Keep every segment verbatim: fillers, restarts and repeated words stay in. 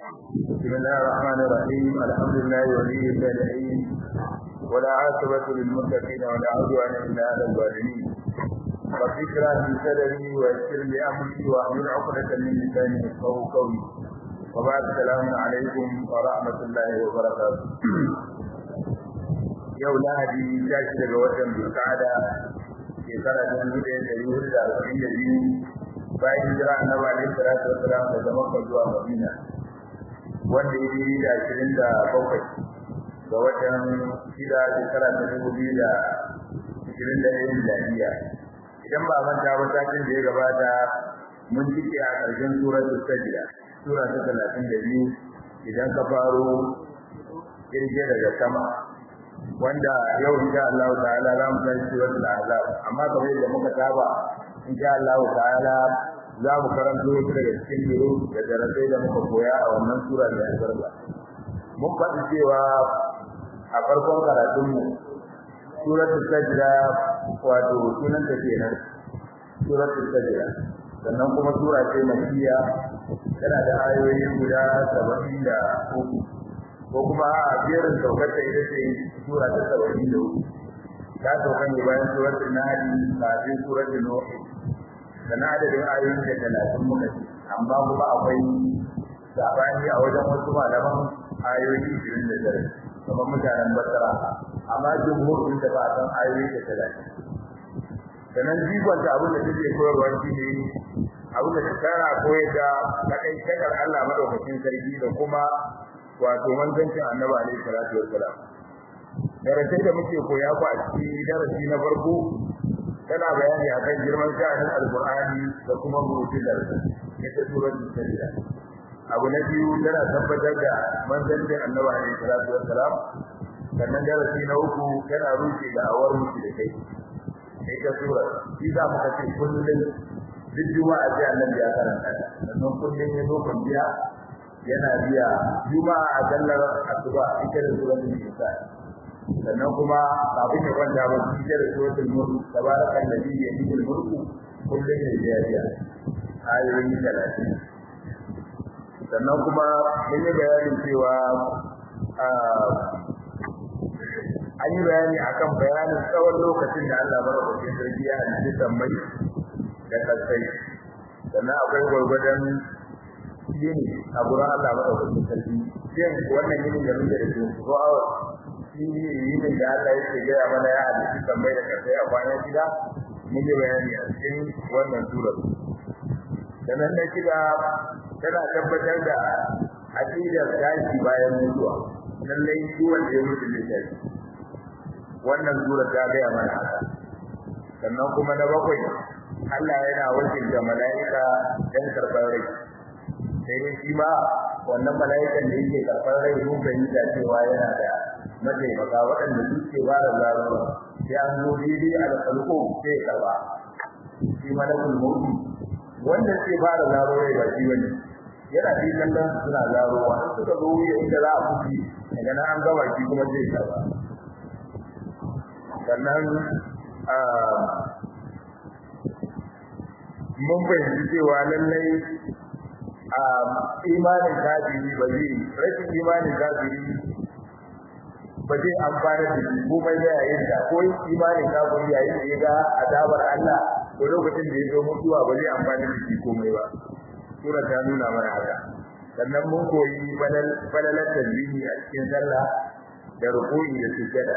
بسم الله الرحمن الرحيم الحمد لله ولي الصالحين ولا عاقبة للمتقين ولا عدوان إلا على الظالمين رب اشرح لي صدري ويسر لي أمري واحلل عقدة من لساني يفقهوا قولي وبعد السلام عليكم ورحمة الله وبركاته yau lahadi ya shi daga watan Zulqa'ada shekara ta dubu ɗaya da ɗari hudu da arba'in da biyu bayan hijira annabi alaihi salatu wassalam daga Makka zuwa Madina wanda ya yi da ashirin da bakwai ga watan shida shekara ta dubu biyu da ashirin da ɗaya miladiya idan ba manta ba satin da ya gabata mun cike a ƙarshen suratul sajda sura ta talatin da biyu idan ka faro kirge daga sama wanda yau insha Allah ta'ala za mu kai suratul azab amma kamar yadda muka saba insha Allah ta'ala za mu karanto wasu daga cikin biro da darasai da muka koya a wannan sura da albarka mun faɗi cewa a farkon karatunmu suratul sajda wato sunan ta kenan suratul sajda sannan kuma sura ce makkiya tana da ayoyi guda saba'in da uku ko kuma a jerin saukar ta ita ce sura ta saba'in da uku ta sauka ne bayan suratul nahl kafin suratul nuh dan adadin ayoyin da talatin muka ci amma kuma akwai sabani a wajen wasu malaman ayoyi ishirin da tara kamar mutanen basra amma jumhurin da ba san ayoyi da talatin sanan jikon ta abin da take koyarwa shine abin da tsara koyar da kadai takar Allah madaukakin sarki da kuma wato manzancin annabi alaihi salatu wassalam darasin da muke koya ku a cikin darasi na farko tana bayani akan girman sha'anin alqur'ani da kuma mu'jizar ita suratul sajda abu na biyu tana tabbatar da manzancin annabi alaihi salatu wassalam sannan darasi na uku tana rushe da awar mutu da kai ita sura shi za mu kace kullun duk juma'a sai annabi ya karanta sannan kullun ya zo biya yana biya juma'a a dallar asuba ita da suratul nisa sannan kuma kafin ya kwanta ba ita da suratul mulk tabarakal ladhi yadihi al-mulku kullun ya biya ayoyi talatin sannan kuma mun yi bayanin cewa an yi bayani akan bayanin tsawon lokacin da Allah madaukakin sarki ya halitta mai da kasai sannan akwai gwargwadon yini a gurin Allah madaukakin sarki shin wannan yini da muke da shi ko awa shi yini da Allah yake gaya mana ya halitta mai da kasai a kwana shida mun yi bayani a cikin wannan sura sannan na shida tana tabbatar da aqidar tashi bayan mutuwa lallai shi wanda ya mutu ne tashi wannan sura ta gaya mana haka sannan kuma na bakwai Allah yana wakilta mala'ika dan karɓar rai sai dai shi ma wannan mala'ikan da yake karɓar rai mun fahimta cewa yana da mataimaka waɗanda suke ba da zaruwa sai an zo daidai a alƙalƙo sai ya karɓa shi malakul mawdi wanda sai ba da zaruwa ba shi wani yana fi kallon suna zaruwa in suka zo wuya inda za a fushi daga nan an gama shi kuma zai karɓa sannan mun fahimci cewa lallai a imanin kafiri ba zai rashin imanin kafiri ba zai amfana da shi komai da yayin da ko imanin kafiri yayin da ya ga azabar Allah ko lokacin da ya zo mutuwa ba zai amfana da shi komai ba sura ta nuna mana haka sannan mun koyi falalar tasbihi a cikin sallah da ruku'i da sujjada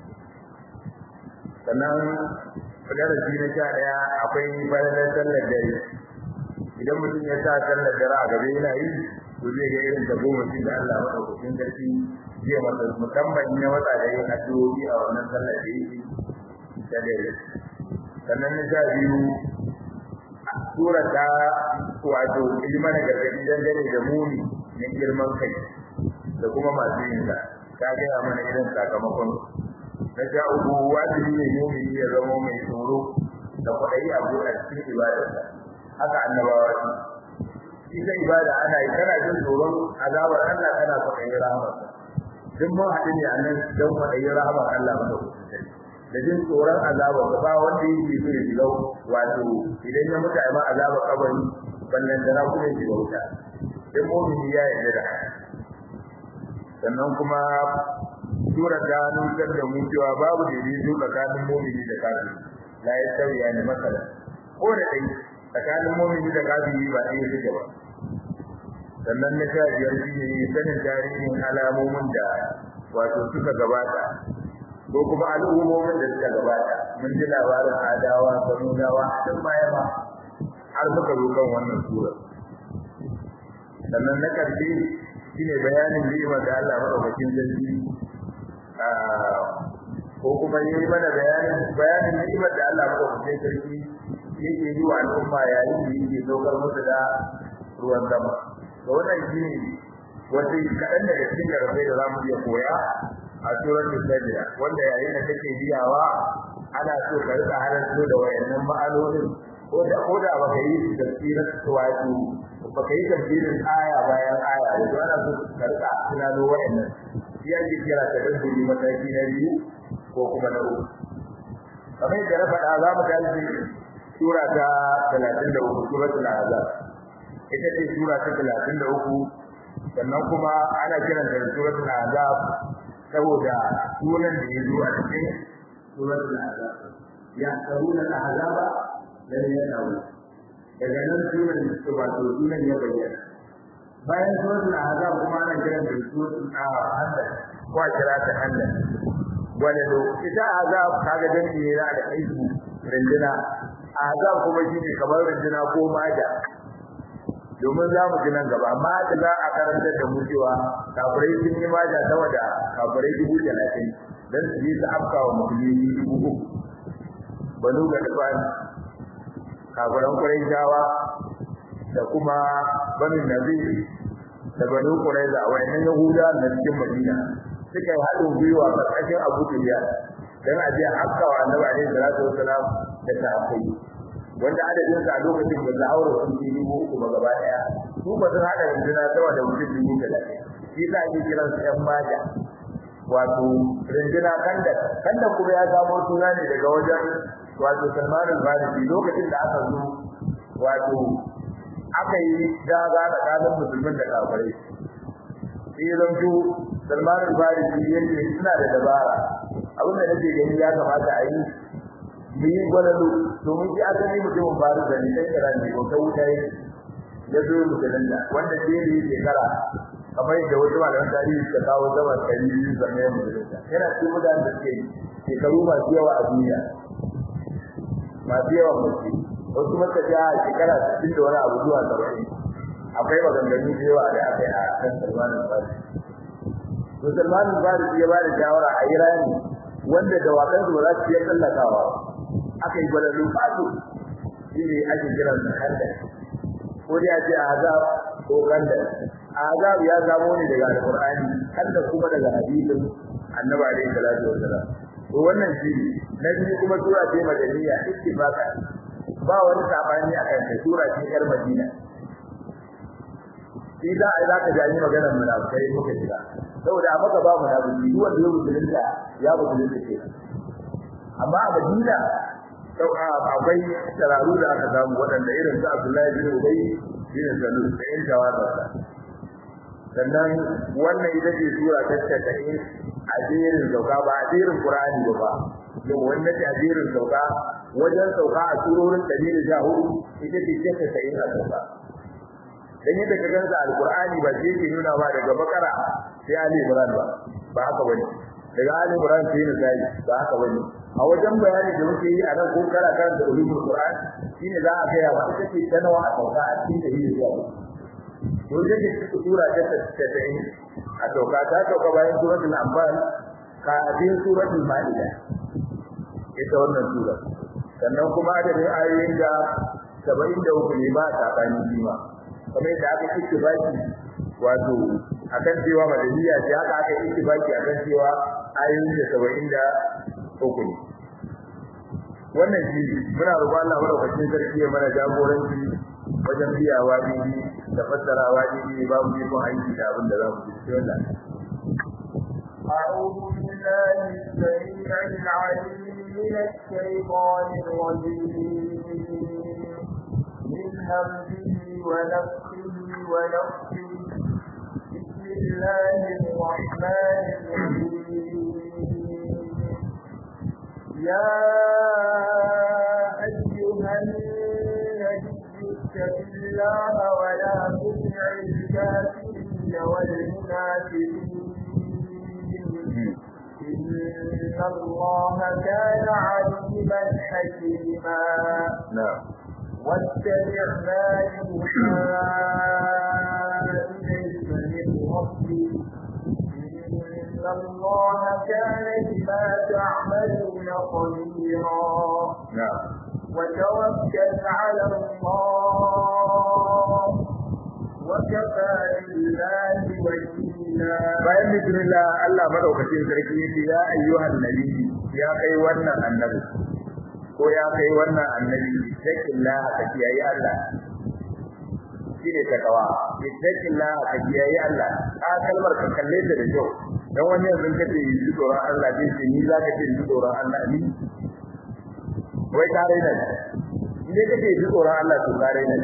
sannan darasi na sha daya akwai falalar sallar dare idan mutum ya sa sallar dare a gaba yana yi to zai ga irin tagomashin da Allah madaukakin sarki zai masa musamman ya wata da yin addu'o'i a wannan sallar da yake da dare sannan na sha biyu sura ta wato ilma na gargaɗi dangane da muni na girman kai da kuma masu yin sa ta gaya mana irin sakamakon na sha uku wajibi ne mu'mini ya zama mai tsoro da kwaɗayi a buɗe cikin ibadarsa haka annabawa su ita ibada ana yi kana jin tsoron azabar Allah kana kwaɗayin rahamarsa duk mun haɗu ne a nan don kwaɗayin rahamar Allah mana kusurta da jin tsoron azabar ba wanda yake so ya shiga wato idan ya mutu a ma azabar kabari ballan da na kuma shiga wuta sai mu'mini ya yarda da sannan kuma sura ta nuna da mu cewa babu daidaito tsakanin mu'mini da kafiri la yasawi yani masala ko da dai tsakanin mu'mini da kafiri ba ɗaya suke ba sannan na sha biyar shine sanin tarihin alamomin da wato suka gabata ko kuma al'ummomin da suka gabata mun ji labarin adawa samudawa sun baya ba har suka zo kan wannan sura sannan na karshe shine bayanin ni'imar da Allah madaukakin sarki ko kuma yi mana bayanin bayanin ni'imar da Allah madaukakin sarki yake yi wa al'umma yayin da yake saukar musu da ruwan sama to wannan shine wata kaɗan daga cikin karfe da zamu iya koya a suratul sajda wanda yayin da kake biyawa ana so ka rika halarto da wayannan ma'anonin ko da ko da baka yi tafsirin wato baka yi tafsirin aya bayan aya yanzu ana so ka rika tunano wayannan shi ake kira ta dabburi mataki na biyu ko kuma na uku kamar da na faɗa za mu tashi sura ta talatin da uku suratul ahzab ita ce sura ta talatin da uku sannan kuma ana kiranta da suratul ahzab saboda sunan da ya zo a cikin suratul ahzab ya saruna al-ahzaba lan yadawu daga nan sunan da wato sunan ya bayyana bayan suratul ahzab kuma ana kiranta da suratul ahzab ko kira ta hannan wala do ita ahzab kaga dan ne da aiki rindina ahzab kuma shine kamar rindina ko maja domin za mu ji nan gaba amma da za a karanta da mu cewa kafirai sun yi maja sama da kafirai dubu talatin don su yi su afka wa musulmi dubu uku banu ga dafan kafiran Qurayshawa da kuma banu Nabi da banu Qurayza wayannan Yahuda na cikin Madina suka yi haɗin gwiwa a ƙarƙashin Abu Sufyan dan a je afka wa Annabi alaihi salatu wasalam da sahabbai wanda adadin sa a lokacin da aure sun yi dubu uku ba gaba daya su ba sun hada rinjina sama da mutum dubu talatin shi sa ake kiran su ɗan maja wato rinjina kanda kanda kuma ya samo suna ne daga wajen wato Salman al-Farisi lokacin da aka zo wato aka yi daga tsakanin musulmin da kafirai sai zanto Salman al-Farisi yake suna da dabara abin da nake gani ya kamata a yi mu yi gwalalu domin shi asali mutumin faru da ni sai kira ne ko ta wuta ya zo mutumin da wanda ke yi shekara kamar da wasu malaman tarihi suka kawo zama ɗari biyu zama ya mutumin da yana cikin mutanen da suke shekaru masu yawa a duniya masu yawa mutu wasu maka ja shekara sittin da wani abu zuwa saba'in akwai maganganu da yawa da aka yi a kan Salman al-Farisi to Salman al-Farisi ya ba da shawara a Irani wanda dawakan su ba za su iya tsallakawa aka yi gwada lufatu shi ne ake kiran da kanda ko dai a ce azab ko kanda azab ya zamo ne daga alqur'ani kanda kuma daga hadisin annabi alaihi salatu wasalam to wannan shi na biyu kuma sura ce madaniya ittifaqa ba wani sabani akan ta sura ce yar madina shi da ai zaka ji ani maganar munafikai muka jira saboda a maka ba munafiki duk wanda ya musulunta ya musulunta ke amma a madina sau akwai tsararu da aka samu waɗanda irin su Abdullahi bin Ubay bin Salul da yin jawabarsa sannan wannan ita ce sura ta tasa'in a jerin sauka ba a jerin Qur'ani ba ba yau wannan ta jerin sauka wajen sauka a surorin ɗari da sha hudu ita ce ta tasa'in a sauka dan yadda ka gansa alqur'ani ba sai ke nuna ba daga bakara sai ali imran ba ba haka bane daga ali imran sai ne sai ba haka bane a wajen bayani da muke yi a nan ko kara kan da ulumul qur'an shine za a ga ya wata ce tanawa a sauka a cikin da yi zuwa to yake cikin sura ta tasa'in a sauka ta sauka bayan suratul anfal ka bin suratul maida ita wannan sura sannan kuma adadin ayoyin da saba'in da uku ne ba sabani jima kamar da aka ittifaki wato akan cewa madaniya ce haka aka ittifaki akan cewa ayoyin da saba'in da uku ne wannan shi muna roƙon Allah madaukakin sarki ya mana jagoranci wajen biyawa dini da fassarawa dini ba mu yi aiki da abin da za mu yi wannan أعوذ بالله السميع العليم من الشيطان الرجيم من همزه ونفخه ونفسه بسم الله الرحمن الرحيم يا أيها النبي اتق الله ولا تطع الكافرين والمنافقين إن الله كان عليما حكيما نعم واتبع ما يوحى إليك من ربك إن الله كان بما تعملون خبيرا نعم وتوكل على الله وكفى بالله وكيلا. bayan bismillah Allah madaukakin sarki yace ya ayyuhan nabi ya kai wannan annabi ko ya kai wannan annabi ittaqillah ka kiyaye Allah shine takawa ittaqillah ka kiyaye Allah a kalmar ka kalle ta da kyau dan wani yanzu kace yi tsoron Allah dai ce ni zaka ce yi tsoron Allah ni wai kare ne ne kace yi tsoron Allah to kare ne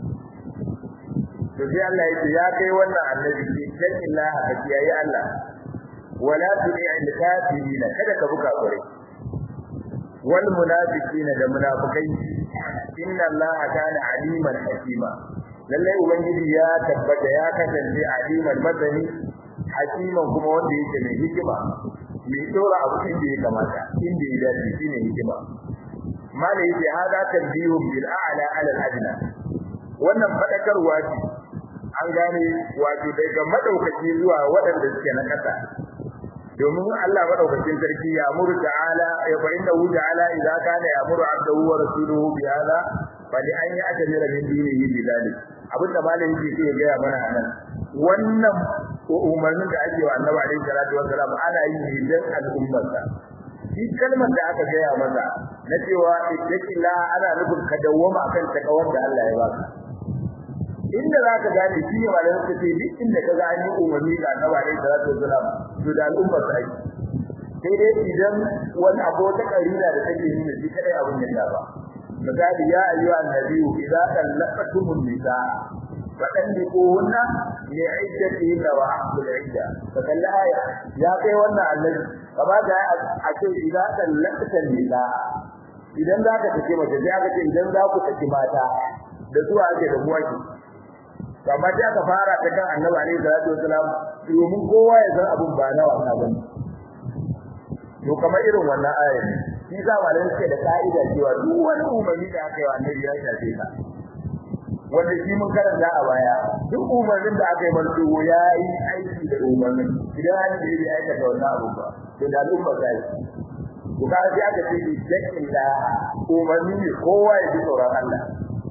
to sai Allah ya ce ya kai wannan annabi ittaqillah ka kiyaye Allah wala tu'il kafirin kada ka buka gore wal munafiqina da munafikai inna allaha kana aliman hakima lalle ubangiji ya tabbata ya kasance aliman madani hakiman kuma wanda yake mai hikima mai dora abu inda ya kamata inda ya dace shine hikima mala yace hada tanbihum bil a'la ala al adna wannan fadakarwa ce an gane wato daga madaukaki zuwa waɗanda suke na kasa domin Allah madaukakin sarki ya amuru ta'ala ya fa inna hu ta'ala idza kana ya'muru 'abdahu wa rasuluhu bi hadha fa li an ya'tamira min dinihi bi dhalik abinda malamin yake ya ga mana anan wannan umarnin da ake wa Annabi alaihi salatu wa salam ana yi ne dan al'ummar sa shi kalmar da aka gaya masa na cewa ittaqilla ana nufin ka dawwama akan takawar da Allah ya baka inda zaka gane shi ne malamin ka ce duk inda ka ga an yi umarni da Annabi alaihi salatu wa salam to da al'ummar sai sai dai idan wani abu ta karina da take nuna shi kadai abun ya ba misali ya ayyuha annabiyyu idza talaqtumun nisa fatalliquhunna li'iddatihinna wa ahsul 'idda fa kalla aya ya kai wannan annabi kama da a ce idza talaqtan nisa idan zaka take mace sai aka ce idan za ku take mata da zuwa ake da muwaki kamar da aka fara ta kan annabi alaihi salatu wasalam domin kowa ya san abun ba na wasa bane to kamar irin wannan ayat shi za malan suke da kaida cewa duk wani umarni da aka yi wa annabi ya shafe ka wanda shi mun karanta a baya duk umarnin da aka yi manzo ya yi aiki da umarnin idan an yi da aikata wannan abu ba to da al'umma sai to ka ji aka ce dakin da umarni ne kowa ya ji tsoron Allah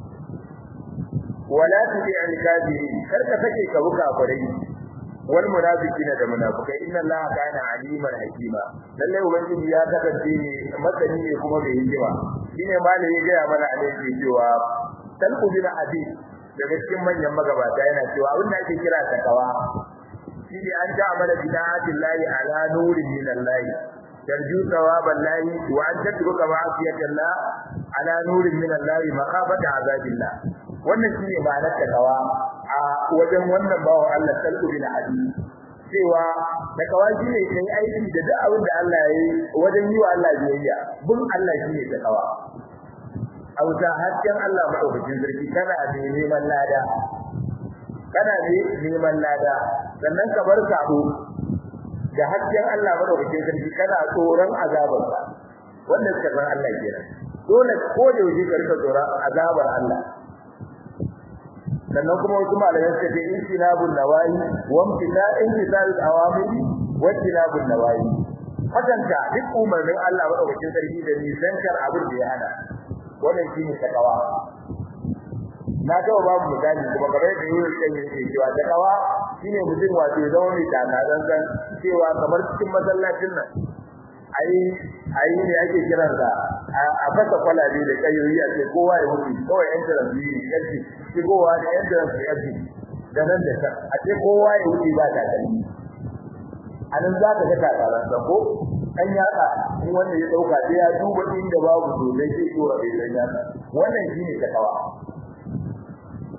wala tu'il kafirin karka sake ka buka kwarai wal munafiqina da munafikai inna allaha kana aliman hakima lalle ubangiji ya kasance ne masani ne kuma bai hikima shine malai ya ga mana alai cewa talqu bil hadith daga cikin manyan magabata yana cewa abin da ake kira takawa shine an ta'amala bi da'atillahi ala nurin min allahi tarju thawaban lahi wa an tatruka ma'asiyatallah ala nurin min allahi maqabata azabillah wannan shine ma'anar takawa a wajen wannan bawo Allah talqu bil hadith cewa takawa shine kai aiki da duk abin da Allah ya yi wajen yi wa Allah biyayya bin Allah shine takawa auta hakkin Allah madaukakin sarki kana da neman lada kana da neman lada sannan ka bar sabo da hakkin Allah madaukakin sarki kana tsoron azabarsa wannan suka san Allah kenan dole ko da yaushe ka rika tsoron azabar Allah sannan kuma wasu malamai suka ce intinabun nawayi wa imtina'in misal awamiri wa intinabun nawayi hakanta duk umarnin Allah madaukakin sarki da nisankar abin da ya hana wannan shine takawa na ga babu misali kuma gare da yin sai yake cewa takawa shine mutum wato ya zama mai takadan san cewa kamar cikin masallacin nan ai ai ne ake kiran da a fasa kwalabe da kayoyi a ce kowa ya wuce kawai yan tarabi yanki shigowa da yan tarabi yanki da nan da ta a ce kowa ya wuce ba ta kalli anan za ka ga takadan san ko an yaka in wanda ya dauka sai ya duba inda babu to sai sai tura bai san yaka wannan shine takawa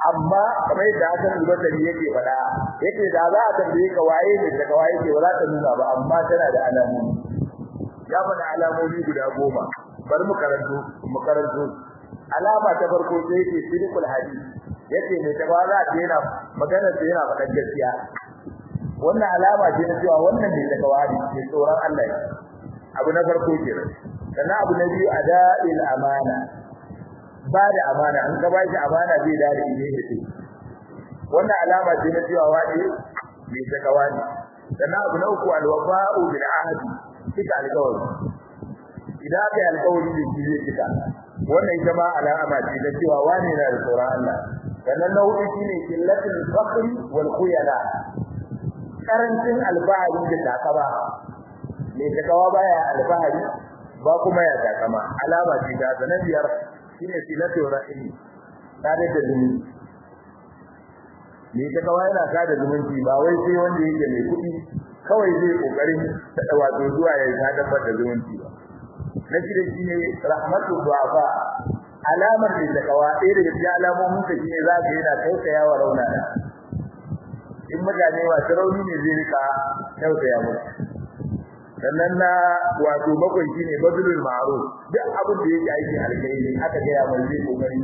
amma kamar da Hassan al-Basri yake faɗa yake da za a tambaye ka waye ne daga waye ke ba za ta nuna ba amma tana da alamomi ya faɗa alamomi guda goma bar mu karanto mu karanto alama ta farko sai yake sidqul hadith yace ne ta ba za ta yana magana ta yana faɗa gaskiya wannan alama ce na cewa wannan ne daga wani ke tsoron Allah abu na farko kenan sannan abu na biyu ada'il amana ba da amana an ka bashi amana zai dare ne yake wannan alama ce na cewa wani mai takawa ne sannan abu na uku alwafa'u bil ahd kika alƙawari idan aka yi alƙawari da shi zai kika wannan ita ma alama ce na cewa wani yana da tsoron Allah sannan na hudu shine qillatul faqri wal khuyala karancin alfahari da takama mai takawa baya alfahari ba kuma ya takama alama ce ta sanadiyar shine silatu rahimi tare da zumunci mai takawa yana kada zumunci ba wai sai wanda yake mai kuɗi kawai zai kokarin wato zuwa ya sadar da zumunci ba na shi shine rahmatu du'afa alamar da takawa ɗaya daga cikin alamomin ta shine za ka yana tausayawa raunana in mutane masu rauni ne zai rika tausaya musu sannan na wato bakwai shine badlul ma'ruf duk abin da yake aikin alkhairi aka ga ya mai zai kokari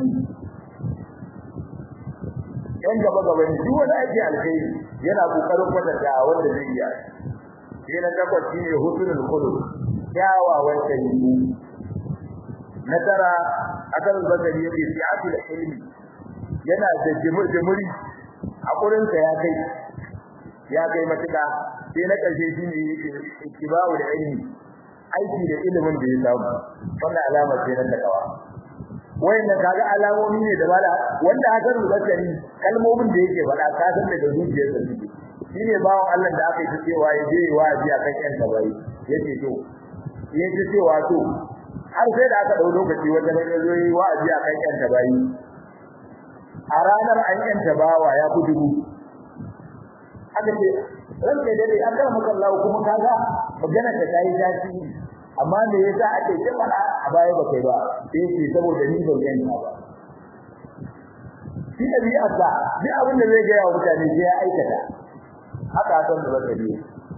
yan gaba gaba ne duk wani aikin alkhairi yana kokarin kwatanta wanda zai yi sai na takwas shine husnul khuluq kyawawan dabi'u na tara akan bazari yake fi'atul ilmi yana da jimuri hakurin sa ya kai ya kai matuka sai na karshe shine yake ittiba'ul ilmi aiki da ilimin da ya samu wannan alama ce na takawa wayannan kaga alamomi ne da bala wanda aka rubuta ni kalmomin da yake faɗa ka san daga zuciyar sa suke shine bawon Allah da aka yi cewa ya je waji a kan yan tabai yace to yace cewa to har sai da aka dau lokaci wanda ne zo yi wa'azi a kan yan tabai a ranar an yan tabawa ya kudubu aka ce ranke dai an ga maka Allah kuma kaga magana ta tayi tasiri amma me yasa ake ce fada a baya ba kai ba sai ce saboda ni ban yanka ba shi da biya sa bi abin da zai ga yawa mutane sai ya aikata haka san da zaka bi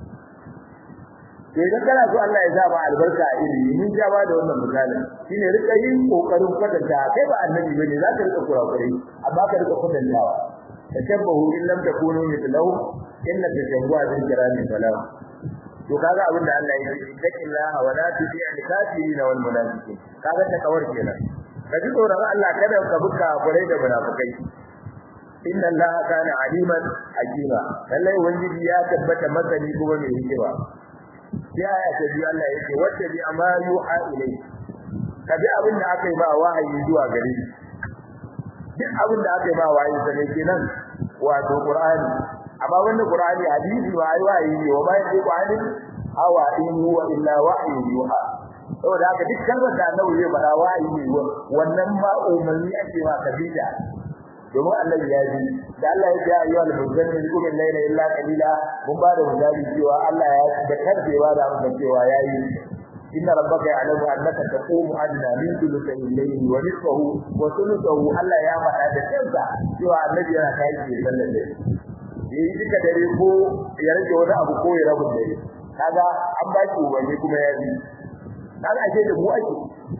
sai dan kana so Allah ya sa ba albarka a ilimi mun ja ba da wannan misalin shine rika yin kokarin kwatanta kai ba annabi bane zaka rika kurakurai amma ka rika kwatantawa tashabbahu in lam takunu mithlahu inna tashabbuha bil kirami salam to kaga abin da Allah ya yi taqillaha wa la tu'il kafirin wal munafiqin kaga ta kawar kenan kaji tsoron Allah kada ka buka gurai da munafikai inna allaha kana aliman hakima lallai wajidi ya tabbata masani kuma mai hikima ya ya ta bi Allah yake wacce bi amalu ha ilai kaji abin da aka yi ba wahayi zuwa gare shi duk abin da aka yi ba wahayi sai kenan wato Qur'ani amma wannan Qur'ani hadisi ba ai wahayi ne wa bai ko hadin awa in huwa illa wahyu yuha saboda haka duk kalmar da Annabi zai fara wahayi ne wannan ma umarni ake wa kabila domin Allah ya ji da Allah ya ji ayyuhal muzammil qum al-layla illa qalila mun ba da misali cewa Allah ya da karbewa da mun cewa yayi inna rabbaka ya'lamu annaka taqumu adna min thuluthay al-layli wa nisfahu wa thuluthahu Allah ya faɗa da kansa cewa annabi yana kai shi sallan dare yayi duka dare ko ya rage wani abu ko ya rabu dare kaga an ba shi wani kuma ya bi kaga ake da mu ake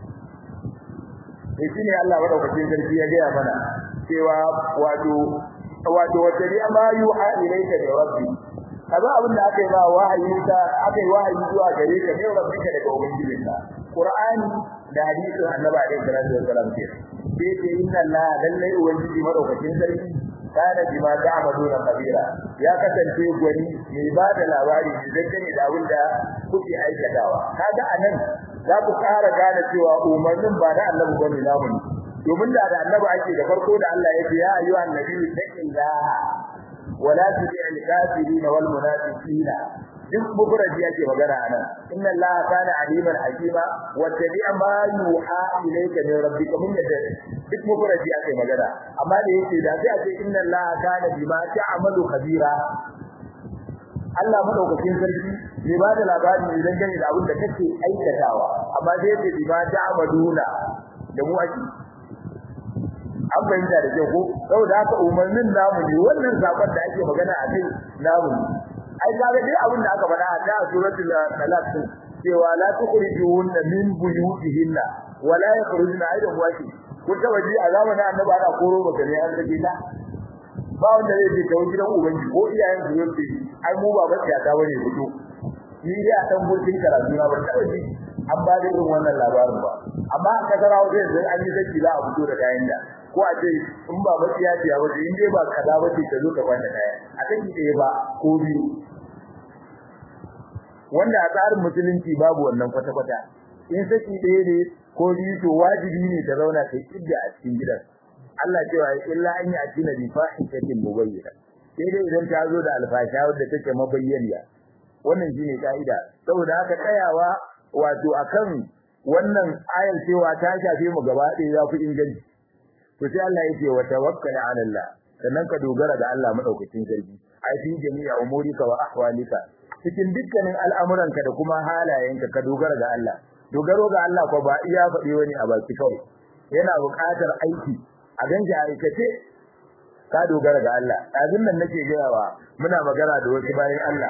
sai shine Allah madaukakin sarki ya ga mana cewa wato wato wata ne amma yuha ilayka da rabbi kaza abin da aka yi ba wahayi ta aka yi wahayi zuwa gare ka ne rabbika daga ubangijinka qur'ani da hadisin annabi alaihi salatu wasallam ce sai ce inna la lallai ubangiji madaukakin sarki kana bima ta'maluna kabira ya kasance gwani mai ba da labari dangane da abin da kuke aikatawa kaga anan za ku ƙara gane cewa umarnin ba da annabi bane namu domin da da annabi ake da farko da Allah ya ce ya ayyuha annabi taqillaha wala tu'il kafirin wal munafiqin duk mufradi yake magana anan inna allaha kana aliman hakima wa tabi'a ma yuha ilayka min rabbika min yadda duk mufradi yake magana amma da yake da sai a ce inna allaha kana bima ta'malu khabira Allah madaukakin sarki ne ba da labari ne dangane da abin da kake aikatawa amma da yake bima ta'maluna da mu ake an bayyana da kyau ko saboda haka umarnin namu ne wannan zakon da ake magana a kai namu ai kaga dai abin da aka faɗa a suratul talaq cewa la tukhrijuhunna min buyutihinna wa la yakhrujuna aidan waki ko ta waje a zamanin annabi ana koro baka ne an rage ta ba wanda zai je ta gidan ubangi ko iyayen su yake ai mu baba ta ta bane fito ni dai a dan burkin karatu na ba ta waje an ba da irin wannan labarin ba amma ka ga rawo zai an yi zaki za a fito da kayan da ko a ce in ba ba ya ce waje in dai ba kaza ba ce ta zo ka kwanta kaya a take ɗaya ba ko biyu wanda a tsarin musulunci babu wannan kwata-kwata in saki ɗaya ne ko biyu to wajibi ne ta zauna ta idda a cikin gidan Allah cewa illa an yi atina bi fahishatin mubayyana sai dai idan ta zo da alfasha wadda take mabayyana wannan shine kaida saboda haka tsayawa wato akan wannan ayar cewa ta shafe mu gaba ɗaya ya fi inganci to sai Allah yake wa tawakkal ala Allah sannan ka dogara ga Allah madaukakin sarki ai fi jami'a umurika wa ahwalika cikin dukkanin al'amuranka da kuma halayenka ka dogara ga Allah dogaro ga Allah ko ba iya faɗi wani a baki kawai yana buƙatar aiki a ganja aikace ka dogara ga Allah azin nan nake gayawa muna magana da wasu bayan Allah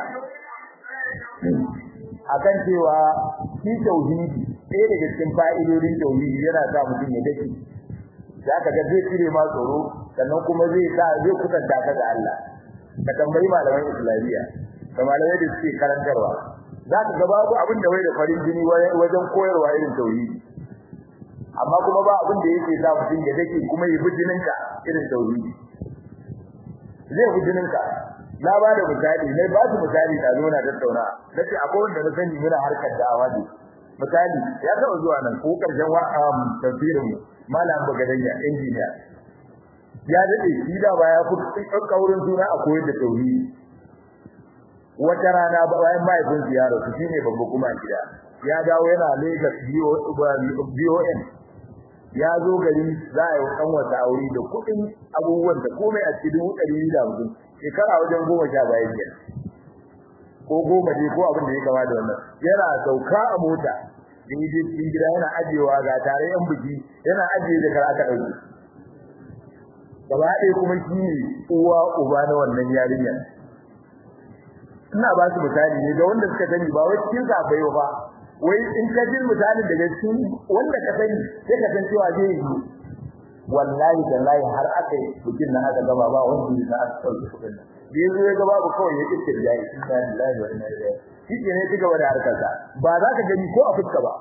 akan cewa shi tauhidi ɗaya daga cikin fa'idodin tauhidi yana sa mutum ya dace zaka ga zai cire ma tsoro sannan kuma zai sa zai kusanta ka ga Allah ka tambayi malaman islamiyya da malamai da suke karantarwa zaka ga babu abin da wai da farin jini wajen koyarwa irin tauhidi amma kuma ba abin da yake sa mutum ya dake kuma ya bijininka irin tauhidi zai bijininka na ba da misali ne ba su misali da zo na tattauna nace akwai wanda na sani muna harkar da'awa ne misali ya taba zuwa nan ko karshen wa tafsirin malam bagadanya engineer ya dade shi da baya ku kaurin suna a koyar da tauhidi wata rana bayan mahaifin ziyara su shine babba kuma gida ya dawo yana Lagos B O N ya zo gari za a yi kan wata aure da kuɗin abubuwan da komai a cikin ɗari da hamsin shekara wajen goma sha bayan kenan ko goma ne ko abin da ya kama da wannan yana sauka a mota da yaje cikin gida yana ajewa ga tare yan biki yana ajiye da kar aka dauke gaba ɗaya kuma shi ne uwa uba na wannan yarinya ina ba su misali ne da wanda suka sani ba wai cikin sabai ba wai in ka ji misali daga cikin wanda ka sani sai ka san cewa zai yi wallahi tallahi har aka yi bikin na aka gaba ba wanda ya aka sauke kudin nan yanzu ya gaba ba kawai ya kike da yi inna lillahi wa inna ilaihi shi ne ya gaba da harkar sa ba za ka gani ko a fuska ba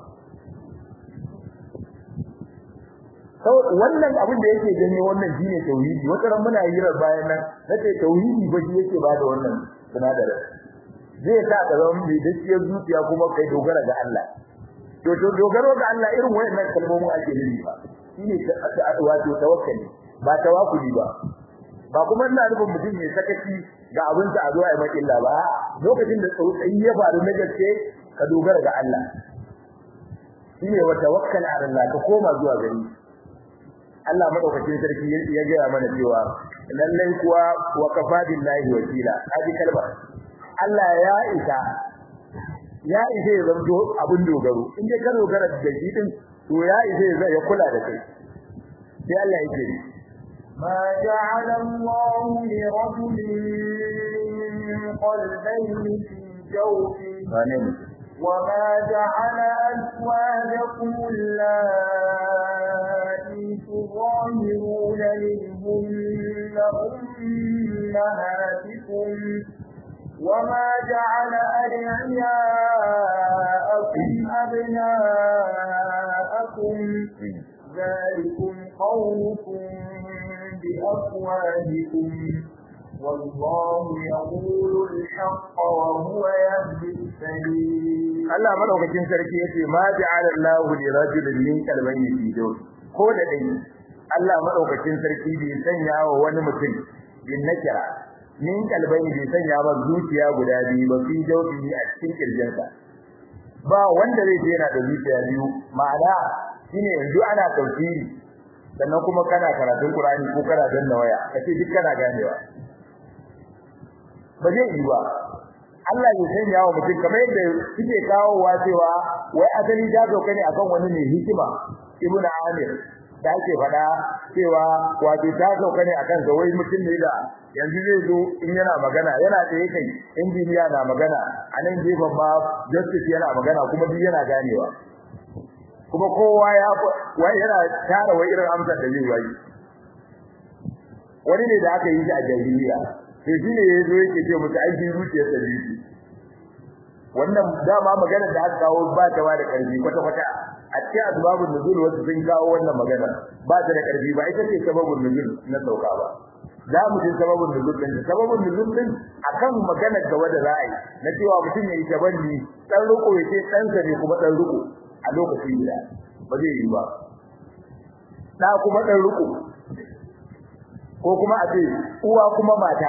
sau wannan abin da yake gani wannan shine tauhidi wata ran muna hira bayan nan nace tauhidi ba shi yake ba da wannan sinadarin zai sa ka zama mai gaskiyar zuciya kuma kai dogara ga Allah to to dogaro ga Allah irin wayannan kalmomin ake nufi ba shine wato tawakkali ba tawakkuli ba ba kuma ina nufin mutum ne sakaci ga abin sa a zuwa ya maki Allah ba lokacin da tsautsayi ya faru na gaske ka dogara ga Allah shine wa tawakkal ala Allah ka koma zuwa gari Allah madaukakin sarki ya gaya mana cewa lallai kuwa wa kafa billahi wakila hadi kalma Allah ya isa ya isa ya zanto abin dogaro in dai ka dogara da shi din to ya isa ya kula da kai sai Allah yake ma ja'ala Allahu li rajulin qalbayni fi jawfi وما جعل أزواجكم اللائي تظاهرون منهن أمهاتكم وما جعل أدعياءكم أبناءكم ذلكم قولكم بأفواهكم والله يقول الحق وهو يهدي السبيل Allah madaukakin sarki yace ma ja'ala Allahu li rajulin min qalbayni fi jawfi ko da dai Allah madaukakin sarki bai sanya wa wani mutum bin nakira min qalbayni bai sanya ba zuciya guda biyu ba fi jawfi a cikin kirjinsa ba wanda zai je yana da zuciya biyu ma'ana shine yanzu ana tafsiri sannan kuma kana karatun Qur'ani ko kana danna waya kace duk kana ganewa ba zai yi ba Allah ya sanya wa mutum kamar yadda suke kawowa cewa wai asali da doka ne akan wani mai hikima Ibn Amir da ake faɗa cewa wato ta sauka ne akan ga wai mutum ne da yanzu zai zo in yana magana yana da yake injiniya na magana a nan gefen ma justice yana magana kuma duk yana ganewa kuma kowa ya wai yana tara wai irin amsar da zai yi wani ne da aka yi shi a jahiliya sai shine yazo yake ce musu aiki zuciyar sa biyu wannan dama magana da aka kawo ba ta da karfi kwata kwata a cikin asbabun nuzul wasu sun kawo wannan magana ba ta da karfi ba ita ce sababun nuzul na sauka ba za mu ji sababun nuzul din sababun nuzul din akan magana gaba da za a yi na cewa mutum ya yi tabanni dan ruko yace dan sa ne kuma dan ruko a lokacin gida ba zai yi ba da kuma dan ruko ko kuma a ce uwa kuma mata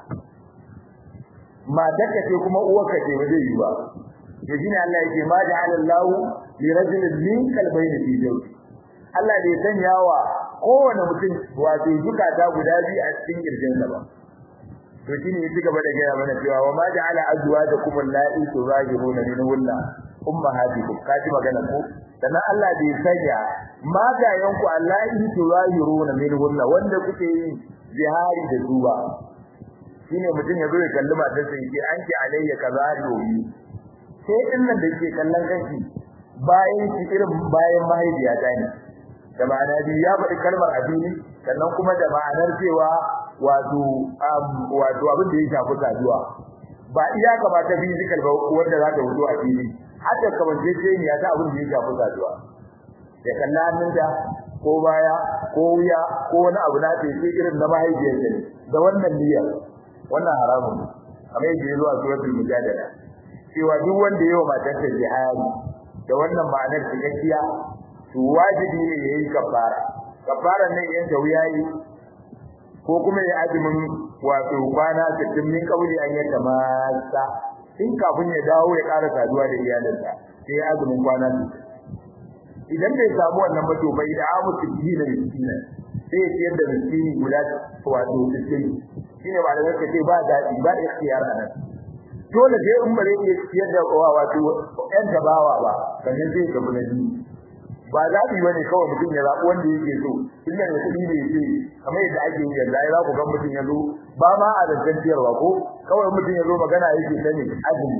matarka ce kuma uwarka ce ba zai yi ba yaji ne Allah yake ma ja'ala Allahu li rajulin min qalbayn fi zawji Allah bai sanya wa kowane mutum wato zukata guda biyu a cikin kirjinsa ba to shine ya cigaba da gaya mana cewa wa ma ja'ala azwajakum allati tuzahiruna minhunna ummahatikum kaji magana ko sannan Allah bai sanya magayanku allati tuzahiruna minhunna wanda kuke yin jihari da duba shine mutum ya zo ya kalli matarsa yake an ki alayya kazari sai din nan da yake kallon kanki bayan ki irin bayan mahaifiya ta ne da ma'ana bi ya faɗi kalmar addini sannan kuma da ma'anar cewa wato wato abin da ya shafi saduwa ba iya kamata physical ba wanda za ta wuce a fili hatta kamar ce ne ya ta abin da ya shafi saduwa ya kalla hannunta ko baya ko wuya ko wani abu na ce sai irin na mahaifiyar ne da wannan niyyar wannan haramun kamar yadda ya zo a suratul mujadala cewa duk wanda yayi wa matarsa jihadi da wannan ma'anar cikakkiya to wajibi ne yayi kafara kafara ne yan da wuyayi ko kuma ya azumin wato kwana sittin min kauli an yata masa in kafin ya dawo ya ƙara saduwa da iyalansa sai azumin kwana idan bai samu wannan ba to bai da amu sittin miskina sai ya ciyar da miskini guda wato sittin shine ba da zaka ce ba dadi ba ikhtiyar anan dole sai in bare ke ciyar da wato ɗan gabawa ba sannan sai ka bulani ba zabi bane kawai mutum ya zabi wanda yake so inda ne kudi ne yake kamar yadda ake yi yanzu ai za ku ga mutum ya zo ba ma a zantantarwa ko kawai mutum ya zo magana yake sani azumi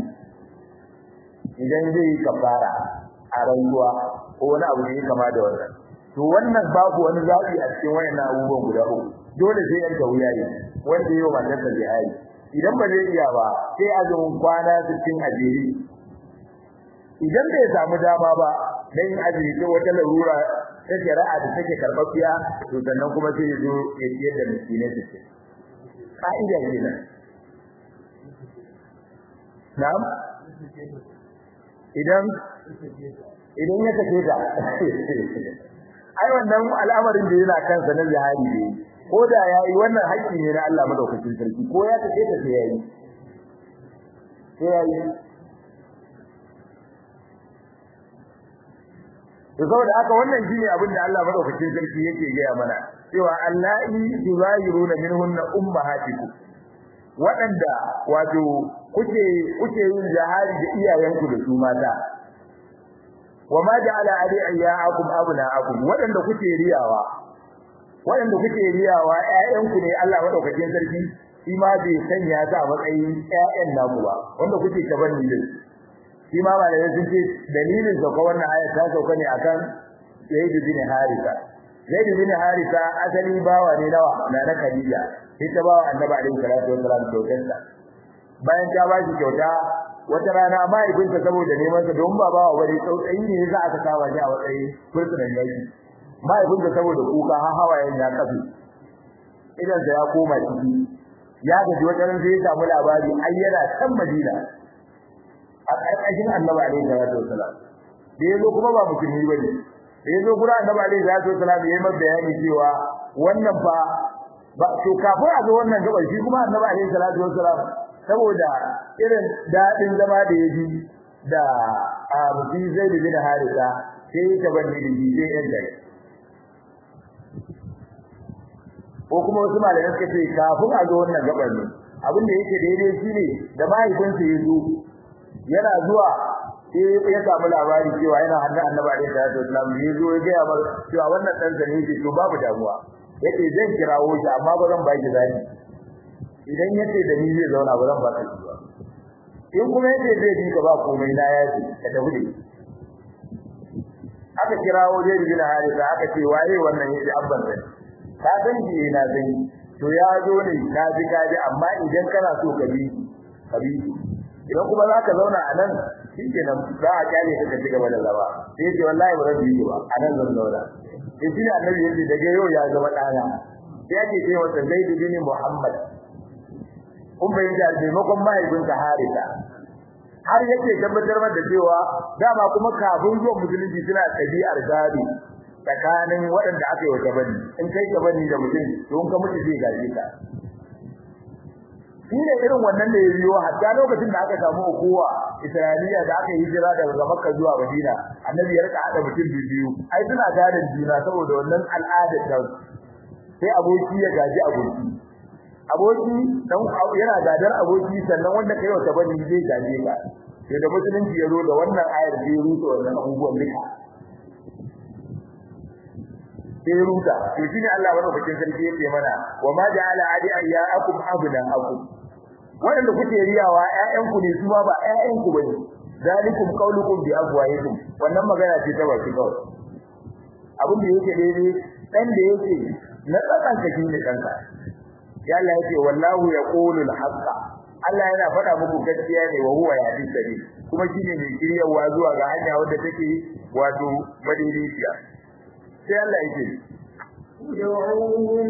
idan zai kafara a rayuwa ko wani abu ne kama da wannan to wannan babu wani zabi a cikin wayannan abubuwan guda uku dole sai yanka wuyaye wanda yayi wannan da jihadi idan ba zai iya ba sai azumin kwana sittin a jere idan bai samu dama ba dan azumi ko wata larura ta shari'a da take karbafiya to sannan kuma sai ya zo ya ciyar da miskinai sittin ka'ida kenan na'am idan idan ya kace ta ai wannan al'amarin da yana kansa na jihadi ne ko da yayi wannan haƙƙi ne na Allah madaukakin sarki ko ya kace ta sai yayi sai yayi to saboda haka wannan shine abin da Allah madaukakin sarki yake gaya mana cewa allahi tuzayiruna minhunna ummahatikum waɗanda wato kuke kuke yin jihadi da iyayenku da su mata wama ja'ala adiyakum abnaakum waɗanda kuke riyawa waɗanda kuke riyawa ƴaƴanku ne Allah madaukakin sarki shi ma bai sanya ta a matsayin ƴaƴan naku ba wanda kuke tabanni da shi ma ba da yace ce dalilin sauka wannan aya ta sauka ne akan Zaid bin Harisa Zaid bin Harisa asali bawa ne nawa na na Khadija sai ta bawa Annabi alaihi salatu wasallam kyautarsa bayan ta ba shi kyauta wata rana mahaifinsa saboda neman sa don ba bawa wani tsautsayi ne yasa aka kawo shi a matsayi fursunan yaki mahaifinsa saboda kuka har hawayen ya kafe idan sa ya koma ciki ya gaji wata ran sai ya samu labari ai yana can Madina a ƙarƙashin Annabi alaihi salatu wasallam da yazo kuma ba musulmi bane da yazo gura Annabi alaihi salatu wasallam yayi masa bayani cewa wannan fa ba to kafin a zo wannan gaba shi kuma Annabi alaihi salatu wasallam saboda irin dadin zama da yaji da Abu Zaid bin Harisa sai ta bani da jije yan dare ko kuma wasu malamai suka ce kafin a zo wannan gaban ne abin da yake daidai shine da mahaifinsa yazo yana zuwa sai ya samu labari cewa yana hannun Annabi alaihi salatu wasallam ne zo ya ga mar cewa wannan dan zane ne to babu damuwa yace zan kirawo shi amma ba zan baki zani idan yace da ni zai zauna ba zan ba shi ba in kuma yace zai bi ka ba komai na yaji ka tafi da aka kirawo dai bin Harisa aka ce waye wannan yace abban zai ka san ji na zai to ya zo ne ka ji ka ji amma idan kana so ka bi ka bi idan kuma zaka zauna a nan shikenan za a kyale ka ka cigaba da zama sai ce wallahi ba zan yi ba a nan zan zauna sai shi annabi yace daga yau ya zama dana sai ake ce masa Zaid bin Muhammad kun bai da maimakon mahaifinsa Harisa har yake tabbatar da cewa dama kuma kafin zuwa musulunci suna tabi'ar gado tsakanin waɗanda aka yi wa gabani in kai gabani da mutum to in ka mutu zai gaje ka shi ne irin wannan da ya biyo hatta lokacin da aka samu hukuma Isra'iliya da aka hijira daga Makka zuwa Madina annabi ya rika hada mutum biyu ai suna gadon juna saboda wannan al'adar da sai aboki ya gaji aboki aboki dan yana gadar aboki sannan wanda kai wata bani zai gaje ka sai da musulunci ya zo da wannan ayar da ya rusa wannan abubuwan duka sai ruta to shine Allah madaukakin sarki yake mana wa ma ja'ala adi ayyakum abna akum wanda kuke riyawa ƴaƴanku ne su ba ƴaƴanku bane zalikum qaulukum bi afwahikum wannan magana ce ta baki kawai abin da yake daidai dan da yake na tsakanka shine danka ya Allah yake wallahu yaqulu al-haqqa Allah yana faɗa muku gaskiya ne wa huwa yahdi sabil kuma shine mai kiryawa zuwa ga hanya wadda take wato madaidaiciya sai Allah yake يدعوهم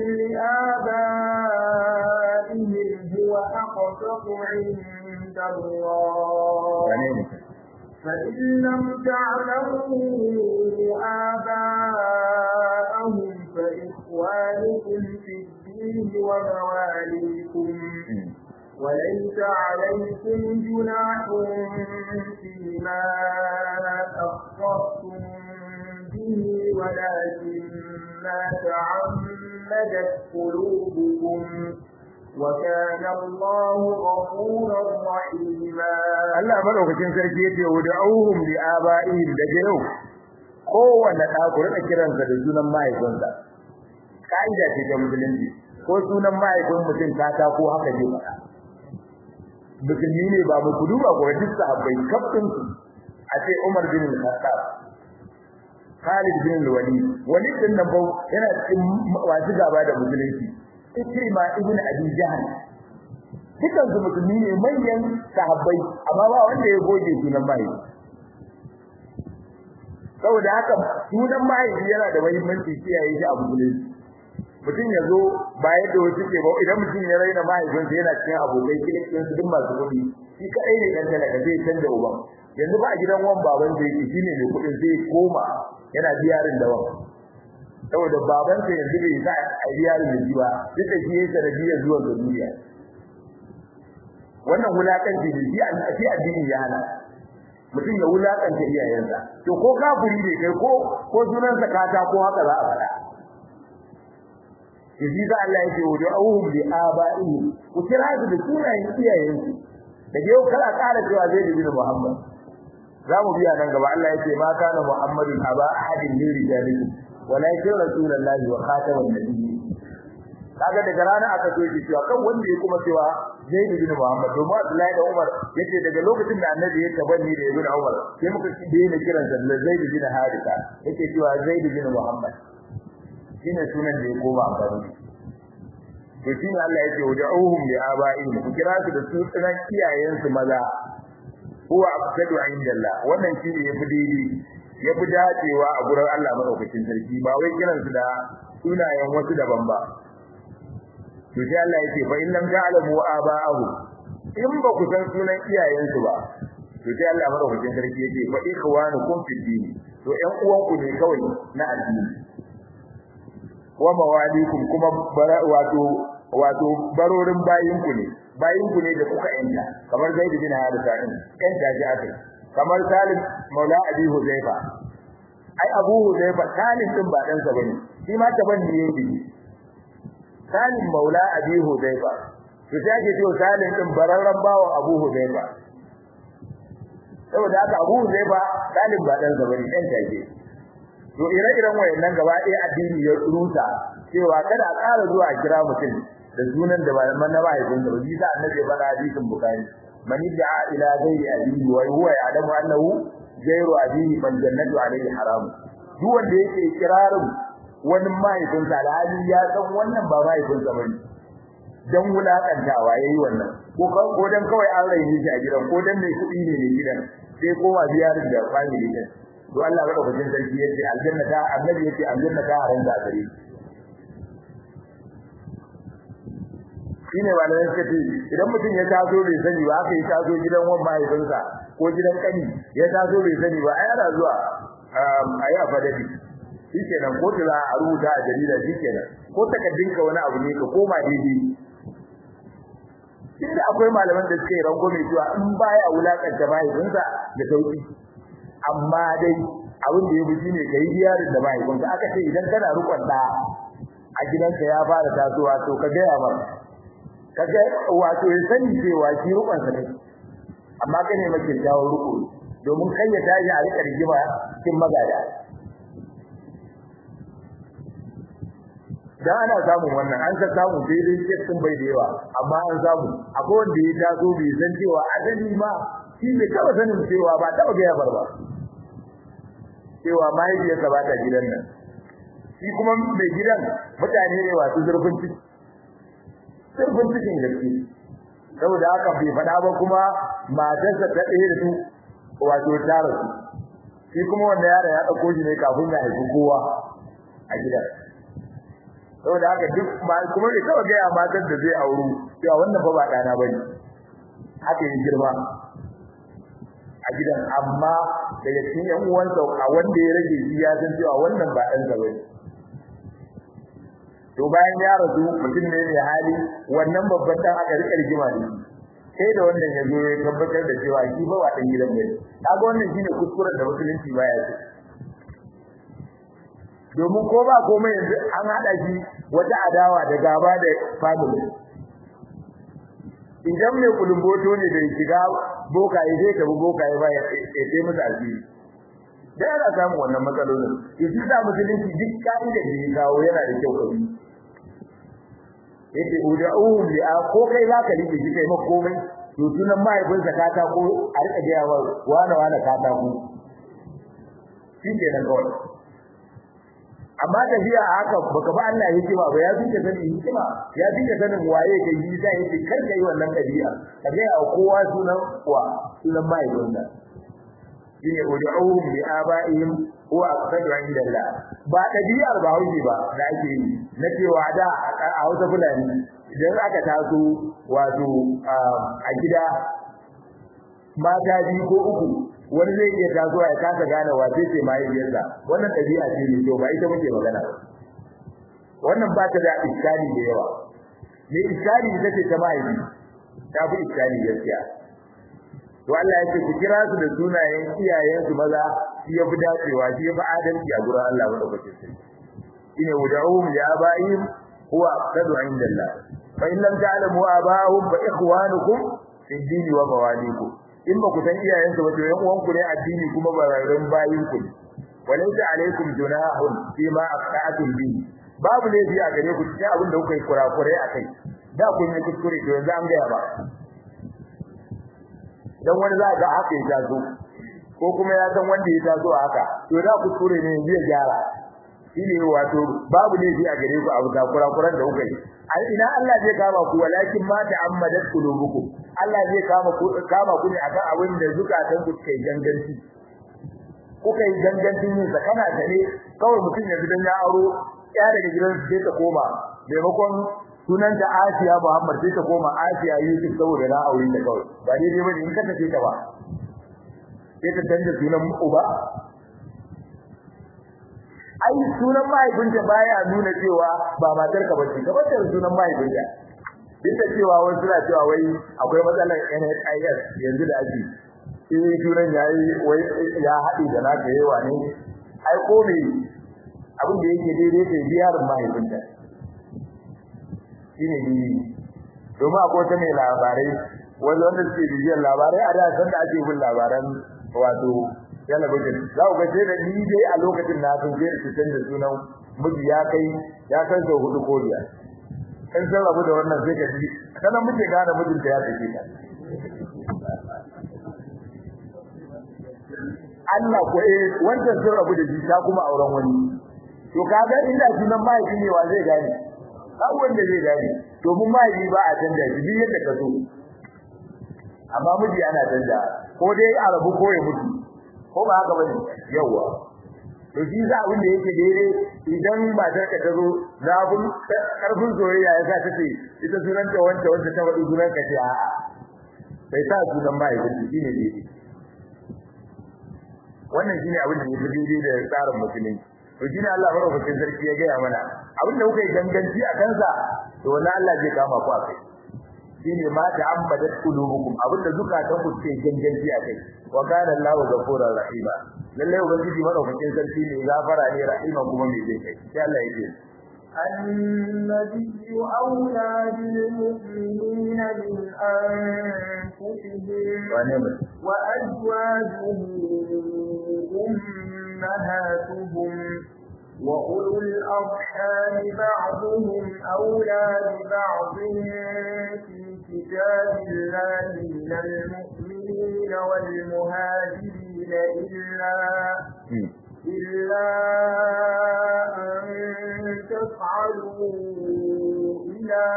لآبائهم هو أقسط عند الله فإن لم تعلموا آباءهم فإخوانكم في الدين ومواليكم وليس عليكم جناح فيما أخطأتم به ولكن ما تعمدت قلوبكم وكان الله غفورا رحيما Allah madaukakin sarki yake wada'uhum li aba'ihim da yau kowanne da ku rika kiransa da sunan mahaifinsa kaida ce ta musulunci ko sunan mahaifin mutum kata ko haka ne ba musulmi ne ba mu kudu ba ko duk sahabbai kaftin a ce Umar bin Khattab Khalid bin Walid Walid din nan bau yana cikin wasu gaba da musulunci Ikrima ibn Abi Jahl dukan su musulmi ne manyan sahabbai amma ba wanda ya goge sunan mai saboda haka sunan mai yana da muhimmanci kiyaye shi a musulunci mutum ya zo ba yadda wasu ke ba idan mutum ya raina mahaifinsa yana cikin abokai kilikin su duk masu kuɗi shi kadai ne dan talaka zai canza uban yanzu ba a gidan wan baban da yake shine mai kuɗin zai koma yana biyarin da wan saboda baban sa yanzu bai sa a biyarin da jiwa duk da shi yake sanadiyar zuwa ga duniya wannan wulakanci ne shi a shi addini ya hana mutum ya wulakanta iyayensa to ko kafiri ne kai ko ko sunan sa kata ko haka za a faɗa yaji da Allah yake wudu auhum bi aba'ihim ku kira su da sunayen iyayensu da yau kala kara cewa zai da bin Muhammad zamu biya nan gaba Allah yake ma kana Muhammadun aba ahadin min rijalikum walakin rasulullahi wa khatamun nabiyyin kaga daga rana aka so shi cewa kan wanda ya kuma cewa Zaid bin Muhammad domin Abdullahi da Umar yace daga lokacin da Annabi ya tabanni da Ibn Umar sai muka ci da kiransa da Zaid bin Haritha yake cewa Zaid bin Muhammad shine sunan da ya koma amfani to shine Allah yake wad'uhum li aba'ihim ku kira su da sunan iyayensu maza huwa aqsadu indallah wannan shine yafi daidai yafi dacewa a gurin Allah madaukakin sarki ba wai kiran su da sunayen wasu daban ba to sai Allah yake fa in lam ta'lamu aba'ahu in ba ku san sunan iyayensu ba to sai Allah madaukakin sarki yake fa ikhwanukum fid din to ƴan uwanku ne kawai na addini wa mawalikum kuma wato wato barorin bayinku ne bayinku ne da kuka yanta kamar Zaid bin Haritha din yanta ji akai kamar Salim Maula Abi Huzaifa ai Abu Huzaifa Salim din ba dan sa bane shi ma tabanni yake Salim Maula Abi Huzaifa to sai ake cewa Salim din bararran bawan Abu Huzaifa saboda haka Abu Huzaifa dalib ba dan zabari dan take to ire-iren wayannan gaba ɗaya addini ya rusa cewa kada a ƙara zuwa kira mutum da sunan da malaman na bayin da bi da annabi bana hadisin Bukhari man da'a ila ghairi abihi wa huwa ya'lamu annahu ghairu abihi fal jannatu alayhi haram duk wanda yake kirarin wani mahaifinsa da hali ya san wannan ba mahaifinsa bane dan wulakantawa yayi wannan ko ko dan kawai an raini shi a gidan ko dan mai kudi ne ne gidan sai kowa ziyarar da family din to Allah bada kujin sarki yace aljanna ta annabi yace aljanna ta haran da gare shine malamin kace idan mutum ya taso bai sani ba aka yi taso gidan wan mahaifinsa ko gidan kani ya taso bai sani ba ai ana zuwa ayi afadadi shikenan ko da a rubuta a jarida shikenan ko takaddinka wani abu ne ka koma daidai inda akwai malaman da suke rango mai cewa in baya wulakanta mahaifinsa da sauki amma dai abin da yafi shine kai diyarin da mahaifinka aka ce idan kana rukun da a gidanka ya fara tasowa to ka ga ya ba kaga wato ya sani cewa shi rukun sa ne amma kane maka dawo ruku domin kai ya tashi a rika rigima cikin magada dan ana samun wannan an ka samu daidai cikin bai da yawa amma an samu akwai wanda ya taso bai san cewa adali ma shi bai taba sanin cewa ba taba ga yabar ba cewa mahaifiyarsa ba ta gidan nan shi kuma mai gidan mutane ne wasu zurfin ciki zurfin cikin gaske saboda haka bai faɗa ba kuma matarsa ta ɗaya da su wato tara su shi kuma wanda yaro ya ɗauko shi ne kafin ya haifi kowa a gidan saboda haka duk kuma bai kawai gaya matar da zai auru cewa wannan fa ba ɗana bane haka yin girma a gidan amma daga cikin yan uwansa a wanda ya rage shi ya san cewa wannan ba ɗansa bane to bayan ya rasu mutum ne mai hali wannan babban dan aka rika rigima ne sai da wannan ya zo ya tabbatar da cewa shi ba wa dan gidan bane kaga wannan shine kuskuren da musulunci baya yi domin ko ba komai yanzu an hada shi wata adawa da gaba da family idan mai kulumboto ne da shiga bokaye zai tabi bokaye ba ya sai musu alheri da ana samu wannan matsalolin yanzu da musulunci duk ka'ida da ya kawo yana da kyau kabi yake uda'uhum li ko kai zaka rike shi kai maka komai to sunan mahaifinsa kata ko a rika ga yawa wana wana kata ku shi ke nan kawai amma da biya haka baka ba Allah yake ba ba ya dinka sanin hikima ya dinka sanin waye kai yi sai yake kar kai wannan dabi'a kaje a kowa sunan wa sunan mahaifinsa shine ud'uhum li aba'ihim huwa aqsadu 'inda Allah ba dabi'ar ba hauji ba da ake yi na cewa da a Hausa Fulani idan aka taso wato a gida mata biyu ko uku wani zai iya tasowa ya kasa gane wace ce mahaifiyarsa wannan dabi'a ce ne to ba ita muke magana wannan ba ta da iskali da yawa ne iskali ita ce ta mahaifi ta fi iskali gaskiya to Allah yake ku kira su da sunayen iyayen su maza shi ya fi dacewa shi ya fi adalci a gurin Allah madaukakin sarki ine wada'uhum li abaihim huwa aqsadu 'inda Allah fa in lam ta'lamu aba'ahum fa ikhwanukum fi ad-din wa mawalikum in ba ku san iyayen su ba to yan uwan ku ne addini kuma bararrun bayin ku walaysa alaykum junahun fima aqta'tum bi babu ne biya gare ku cikin abin da kuka yi kurakurai akai da kun yi kuskure to yanzu an ga ba dan wani za ga haka ya taso ko kuma ya san wanda ya taso haka to da kuskure ne zai gyara shine wato babu ne a gare ku abu da kurakuran da kuka yi ai ina Allah zai kama ku walakin ma ta'ammadat qulubukum Allah zai kama ku kama ku ne akan abin da zukatan ku kai ganganci kuka yi gangancin yin zakana da ne kawai mutum ya gidan ya aro ya daga gidan sai ta koma maimakon sunan ta Asiya Muhammad sai ta koma Asiya Yusuf saboda na aure ta kawai ba dai dai bane in ka tafi ta ba sai ta canza sunan uba ai sunan mahaifinta baya nuna cewa ba matar ka bace ka bace sunan mahaifinta duk da cewa wasu suna cewa wai akwai matsalar N H I S yanzu da ake sai sunan yayi wai ya haɗi da naka yawa ne ai ko me abin da yake daidai sai biyarin mahaifinta shine ni domin akwai ta mai labarai wanda wanda suke bibiyar labarai a da san da ake bin labaran wato talabijin za ku ga sai da ni dai a lokacin na sun je su canza sunan miji ya kai ya kai sau hudu ko biyar in san rabu da wannan sai ka ji kana muke gane mijinta ya tafi ka Allah ko eh wanda sun rabu da shi ta kuma auren wani to kaga inda sunan mahaifi ne wa zai gane ba wanda zai gane domin mahaifi ba a canja shi duk yadda ka so amma miji ana canja ko dai a rabu ko ya mutu ko ba haka bane yawa to shi za abin da yake daidai idan matar ka tazo zabun karfin soyayya ya sa tace ita sunan ta wanda wanda ta wadi sunan ka ce a'a sai sa sunan mahaifi shine daidai wannan shine abin da yake daidai da tsarin musulunci to shine Allah madaukakin sarki ya gaya mana abin da kuka yi ganganci a kansa to wallahi Allah zai kama ku a kai shine ma ta'ammadat qulubukum abin da zukatan ku ke ganganci a kai wa kana Allahu ghafurur rahima lalle ubangiji madaukakin sarki ne gafara ne rahima kuma mai jin kai sai Allah yake النبي أولى بالمؤمنين من أنفسهم وأزواجه أمهاتهم وأولو الأرحام بعضهم أولى ببعض في كتاب الله من المؤمنين والمهاجرين إلا إلا أن تفعلوا إلى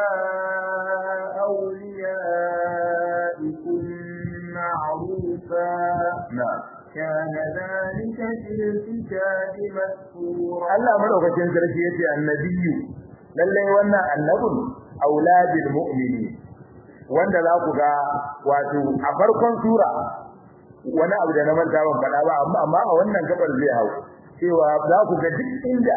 أوليائكم معروفا كان ذلك في الكتاب مسطورا الله مدوكين sarki yace annabiyu lalle wannan annabun auladil mu'minin wanda za ku ga wato a farkon sura wani abu da na manta ban faɗa ba amma amma a wannan gabar zai hawo cewa za ku ga duk inda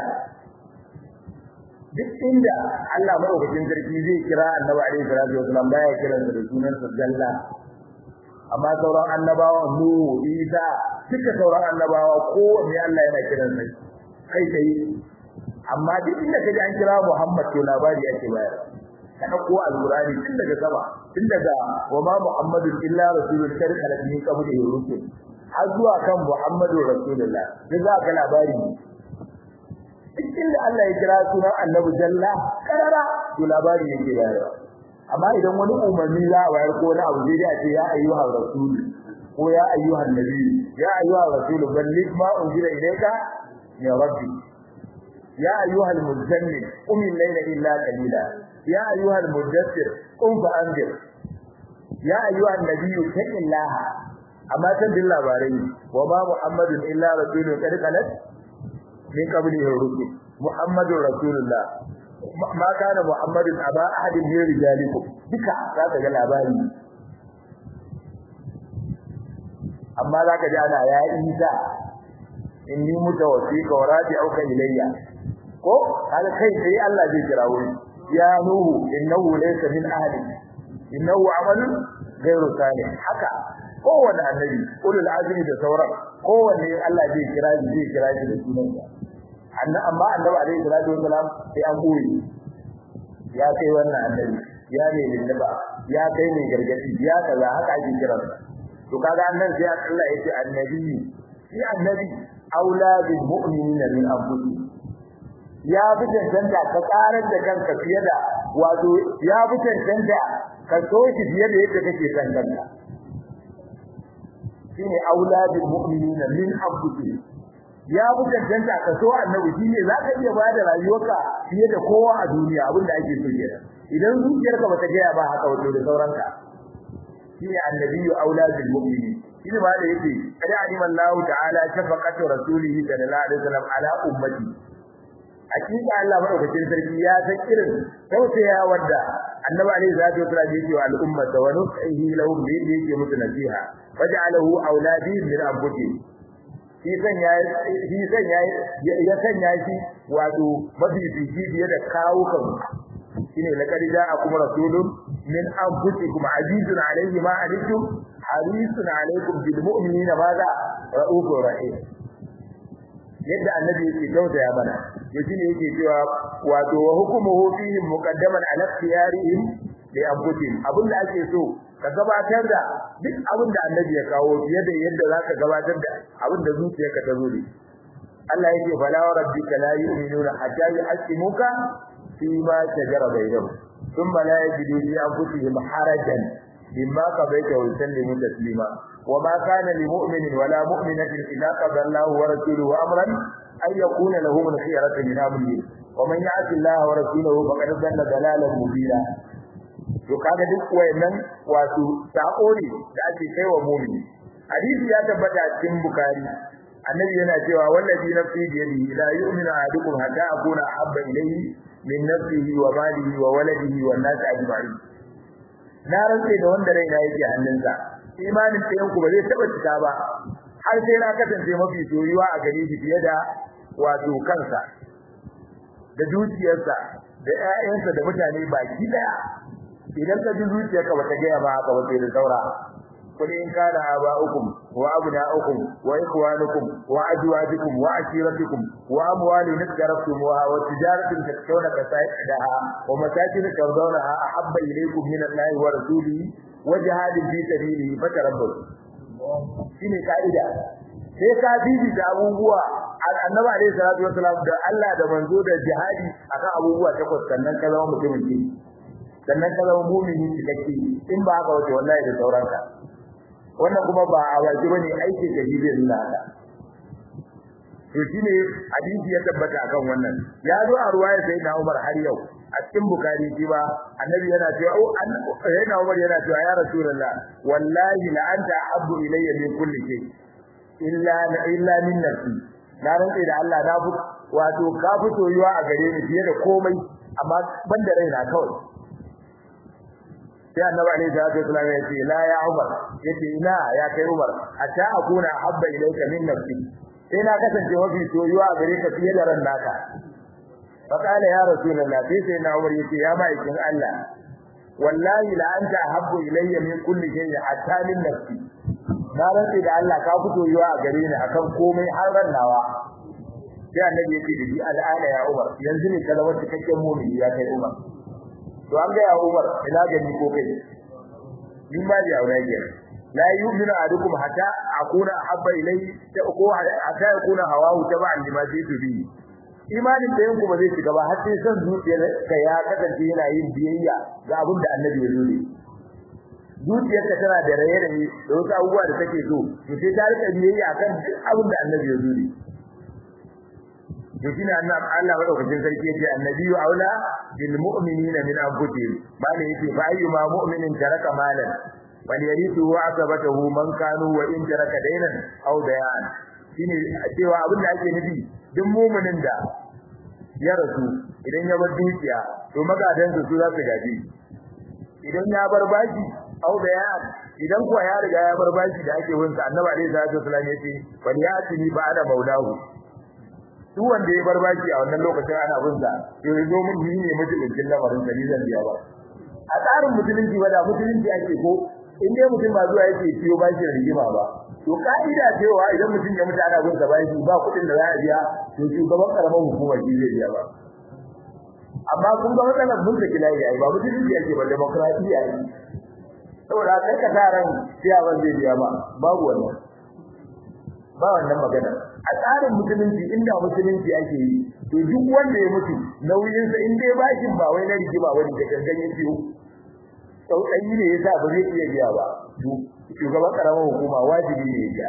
duk inda Allah madaukakin sarki zai kira annabi alaihi salatu wasallam baya kiransa da sunan sa jalla amma sauran annabawa Nuhu Isa duka sauran annabawa kowanne Allah yana kiransa kai kai amma duk inda kaje an kira Muhammad to labari yake bayar ka dauko alqur'ani tun daga sama tun daga wa ma Muhammadun illa rasulun kar kala min qabli rusul har zuwa kan Muhammadu rasulullah sai za ka labari duk inda Allah ya kira sunan annabi jalla karara to labari yake bayar amma idan wani umarni za a bayar ko wani abu zai da ce ya ayyuhar rasul ko ya ayyuhan nabi ya ayyuhar rasul balligh ma unzila ilayka ya rabbi ya ayyuhal muzammil qum al-layla illa qalila ya ayyuhal mudaththir qum fa'anzir ya ayyuhan nabiy taqillaha amma san din labarai wa ma muhammadun illa rasulun qad qalat min qablihi rusul muhammadur rasulullah ma kana muhammadun aba ahadin min rijalikum duka za ka ga labari amma za ka ji ana ya isa inni mutawaffika wa raji'uka ilayya ko hal kai sai Allah zai kira wuri ya nuhu innahu laysa min ahli innahu amalun ghayru salih haka kowanne annabi ulul azmi da sauran kowanne Allah zai kira shi zai kira shi da sunansa annabi amma annabi alaihi salatu wasalam sai an goyi ya kai wannan annabi ya ne linnaba ya kai ne gargadi ya kaza haka ake kiransa to kaga annabi sai Allah ya ce annabi shi annabi auladul mu'minina min anfusihim ya bi tantance ka karar da kanka fiye da wato ya bi tantance ka so shi fiye da yadda kake san kanka shine auladul mu'minina min anfusihim ya bi tantance ka so annabi shine zaka iya bayar da rayuwarka fiye da kowa a duniya abinda ake so kenan idan zuciyarka bata ga ba haka wato da sauranka shine annabiyyu auladul mu'minin shine ba da yake kada alima Allah ta'ala shafaqatu rasulihi sallallahu alaihi wasallam ala ummati hakika Allah madaukakin sarki ya san irin tausaya wanda annabi alaihi salatu wasallam yake wa al'umma wa nusihi lahum bi yake musu nasiha waja'alahu auladi min anfusihim shi san ya shi san ya ya san ya shi wato mabibi biye da kawo kan shine laqad ja'akum rasulun min anfusikum azizun alayhi ma anittum harisun alaykum bil mu'minina madha ra'ufur rahim yadda annabi yake tausaya mana yaji ne yake cewa wato wa hukumuhu fihim muqaddaman ala ikhtiyarihim li anfusihim abinda ake so ka gabatar da duk abin da annabi ya kawo fiye da yadda zaka gabatar da abin da zuciyarka ta zo da Allah yake fala wa rabbika la yu'minuna hatta yuhaqqimuka fi ma shajara bainahum thumma la yajidu fi anfusihim harajan mimma qadaita wa yusallimu taslima wa ma kana lil mu'minin wala mu'minatin idza qada Allahu wa rasuluhu amran ay yakuna lahum al-khiyaratu min amrihi wa man ya'ti Allah wa rasuluhu faqad dalla dalalan mubina to kaga duk wayannan wato sako ne da ake kaiwa mu'mini hadisi ya tabbata cikin bukhari annabi yana cewa wallazi nafsi bi yadihi la yu'minu ahadukum hatta akuna habba ilayhi min nafsihi wa malihi wa waladihi wan nasi ajma'in na rantsa da wanda raina yake hannunsa imanin ɗayan ku ba zai taba cika ba har sai na kasance mafi soyuwa a gare shi fiye da wato kansa da dukiyarsa da ƴaƴansa da mutane baki daya idan ka ji zuciyarka bata ga ba haka ba sai da saura قل إن كان آباؤكم وأبناؤكم وإخوانكم وأزواجكم وعشيرتكم وأموال اقترفتموها وتجارة تخشون كسادها ومساكن ترضونها أحب إليكم من الله ورسوله وجهاد في سبيله فتربصوا. shine ka'ida sai ka bibi da abubuwa annabi alayhi salatu wasalam da Allah da manzo da jihadi akan abubuwa takwas sannan ka zama mutumin ki sannan ka zama mu'mini cikakke in ba haka wace wallahi da sauranka wannan kuma ba a waje bane aiki da hibin Allah to shine hadisi ya tabbata akan wannan ya zo a ruwaya sai na Umar har yau a cikin Bukhari shi ba annabi yana cewa oh sai na Umar yana cewa ya rasulullah wallahi la anta habbu ilayya min kulli shay illa illa min nafsi na rantsa da Allah na fi wato ka fi soyuwa a gare ni fiye da komai amma ban da raina kawai sai annabi alaihi salatu wasallam ya ce la ya Umar yace ina ya kai Umar hatta akuna habba ilayka min nafsi sai na kasance mafi soyuwa a gare ka fiye da ran naka fa kana ya rasulullah sai sai na Umar yace ya ma'aikin Allah wallahi la anta habbu ilayya min kulli shay'in hatta min nafsi na rantsi da Allah ka fi soyuwa a gare ni akan komai har ran nawa sai annabi yace da shi al'ana ya Umar yanzu ne ka zama cikakken mu'mini ya kai Umar to an ga ya Umar ina gani ko kai min ba ya aure ke la yu'minu ahadukum hatta akuna habba ilayhi ko hatta yakuna hawahu tab'an lima jitu bi imanin da yanku ba zai shiga ba har sai san zuciyar ka ya kasance yana yin biyayya ga abin da annabi ya zo ne zuciyar ka tana da raye-raye da wasu abubuwa da take so to sai ta rika biyayya akan duk abin da annabi ya zo ne yakin annabi Allah madaukakin sarki yace annabiyyu aula bil mu'minina min anfusihim bale yace fa ayyuma mu'minin taraka malan wal yarithu wa asabatahu man kanu wa in taraka daynan aw dayan shine cewa abin da ake nufi duk mu'minin da ya rasu idan ya bar dukiya to magadan su za su gaji idan ya bar bashi aw dayan idan kuwa ya riga ya bar bashi da ake wunsa annabi alaihi salatu wasallam yace wal yatini ba'da maulahu duk wanda ya bar baki a wannan lokacin ana bin sa to yazo mun yi ne mutuncin lamarin da ni zan biya ba a tsarin musulunci ba da musulunci ake ko in dai mutum ba zuwa yake ciyo baki da rigima ba to kaida cewa idan mutum ya mutu ana bin sa baki ba kudin da za a biya to shugaban karamar hukuma shi zai biya ba amma kun ga matsalar mun da kilai ai ba musulunci ake ba demokradiya ne saboda kai ka taran ciyawan zai biya ba babu wannan ba wannan magana a tsarin musulunci inda musulunci ake yi to duk wanda ya mutu nauyin sa in dai bashin ba wai na rigima wani da gangan ya ciwo sauƙayi ne yasa ba zai iya biya ba to shugaban karamar hukuma wajibi ne ya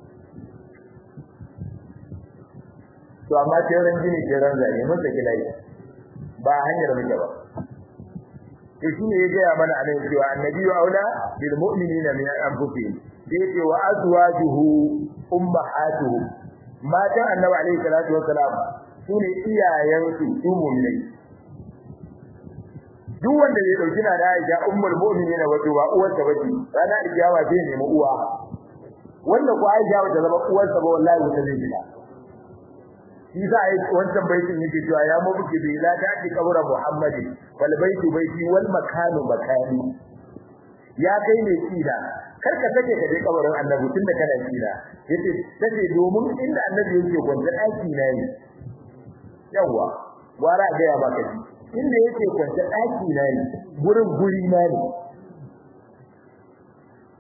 to amma teran jini teran zai mun da kilai ba hanyar muke ba to shine ya ga mana anan cewa annabi wa aula bil mu'minina min anfusihim dai wa azwajuhu ummahatuhum matan annabi alaihi salatu wassalam sune iyayen su su mu'minai duk wanda ya dauki na da Aisha ummul mu'minina wato ba uwarta bace rana ijawa zai nemi uwa wanda ko Aisha wata zama uwarsa ba wallahi wata zai gida shi za a yi wancan baitin yake cewa ya mabuki bi la ta ki kabura muhammadi wal baitu baiti wal makanu makani ya kai ne kida kar ka take ka je kabarin annabi tunda kana kida yace take domin inda annabi yake kwanta daki na ne yawa wara ga ya baka shi inda yake kwanta daki na ne gurin guri na ne